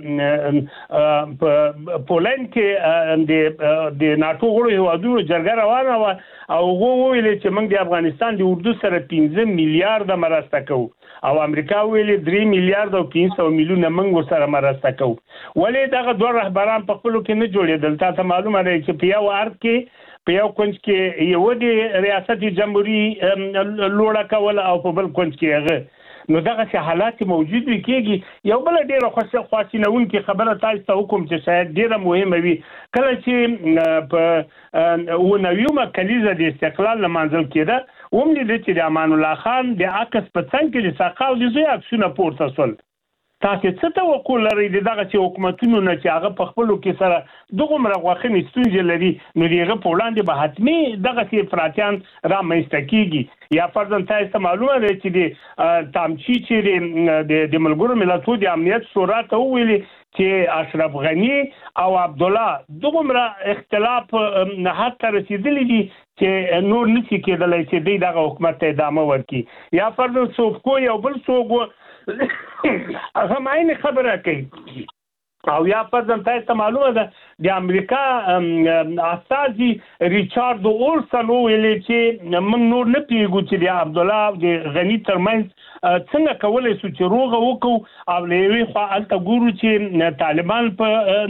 په پولند کې د د ناتو غړو هیوادونو جرګه روانه و او هغه ویل چې موږ د افغانستان د اردو سره پنځه میلیارډ مرسته کوو او امریکا ویل درې میلیارډ او پنځه میلیونه موږ ورسره مرسته کوو. ولې دغه دوه رهبران په خپل کې نه جوړېدل؟ تاسو معلومه ده چې په یو ارګ کې په یو کونج کې یو د ریاست جمهوریت لوړه کول او په بل کونج کې هغه نو دغه څه حالات موجود وي کېږي. یو بل ډیره خوښه خواشینونکې خبره تاسو ته وکم چې شاید ډیره مهمه وي کله چې په ونویمه کلیزه د استقلال لمانځل کېده ومني چې د امان الله خان د عکس په څنګ کې د ساقاو د زوی عکسونه پورته شول. تاسو څه توقع لرئ دغه چې حکومتونو نه چې هغه په خپل کې سره دغه مرغوخه ستونزې لري نو دغه په وړاندې به حتمی دغه چې افراطیان را مېسته کیږي. یا فرضاً تاسو معلومه ده چې د تامچی چې د د ملګرو ملتونو د امنیت شورا ته ویلي چې اشرف غنی او عبد الله دغه اختلاف نه حتی رسیدلی دي چې نور نشي کېدلای چې دغه حکومت ته ادامه ورکړي. یا فرضاً څوک یو بل څوک هغه ماینه خبره کوي او یا فرضاً تاسو معلومه ده د امریکا استازي ریچارډ اولسن ویلي چې موږ نور نه پیګو چې د عبد الله او د غنی ترمنځ څنګه کولای شو چې روغه وکړو او لوي خو الته ګورو چې طالبان په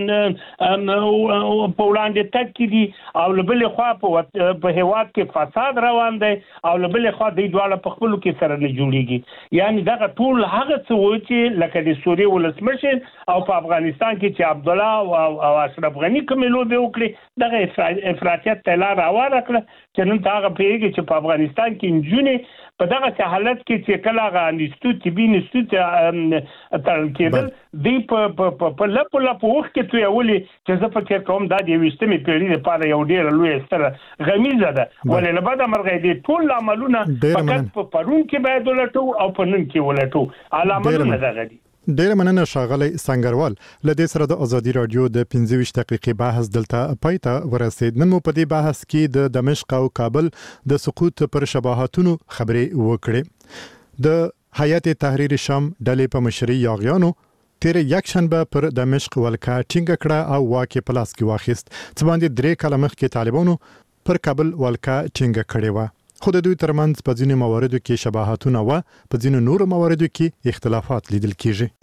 په وړاندې تک دي او لبل خو په هواد کې فساد روان دی او لبل خو د دوه په خپل کې سره نه جوړیږي. یعنی دا ټول هغه څه و چې لکه د سوریه ولسمشر او په افغانستان کې چې عبد الله او اشرف غنی کوم لوبه وکړي دغه افراطیت ته لار راوړه کړه چې نن هغه پیږي چې په افغانستان کې انجونې په دغه حالت کې چې کله غا انستیتوت بي انستیتوت تل کېدل دی په په لپ لپ وخت کې تو یولي چې زه فکر کوم دا د وشتمې پیړۍ لپاره یو ډیر لوی ستره غمیزه ده. ولې نه بعد مرغې دي ټول عملونه فقط په پرون کې باید ولټو او په نن کې ولټو علامه نه ده غدي. ډېر مننه ښاغلی سنگروال. لدې سره د ازادي رادیو د پنځه ویشت دقیقې بحث دلته پای ته ورسید. نن مو په دې بحث کې د دمشق او کابل د سقوط پر شباهتونو خبرې وکړې. د هیئت تحریر شام ډلې په مشرۍ یاغیانو تیر یک شنبه پر دمشق ولکه ټینګه کړه او واکې په لاس کې واخیست، څه باندې درې کاله مخکې طالبانو پر کابل ولکه ټینګه کړې وه. خو د دوی ترمنځ په ځینو مواردو کې شباهتونه وه، په ځینو نورو مواردو کې اختلافات لیدل کیږي.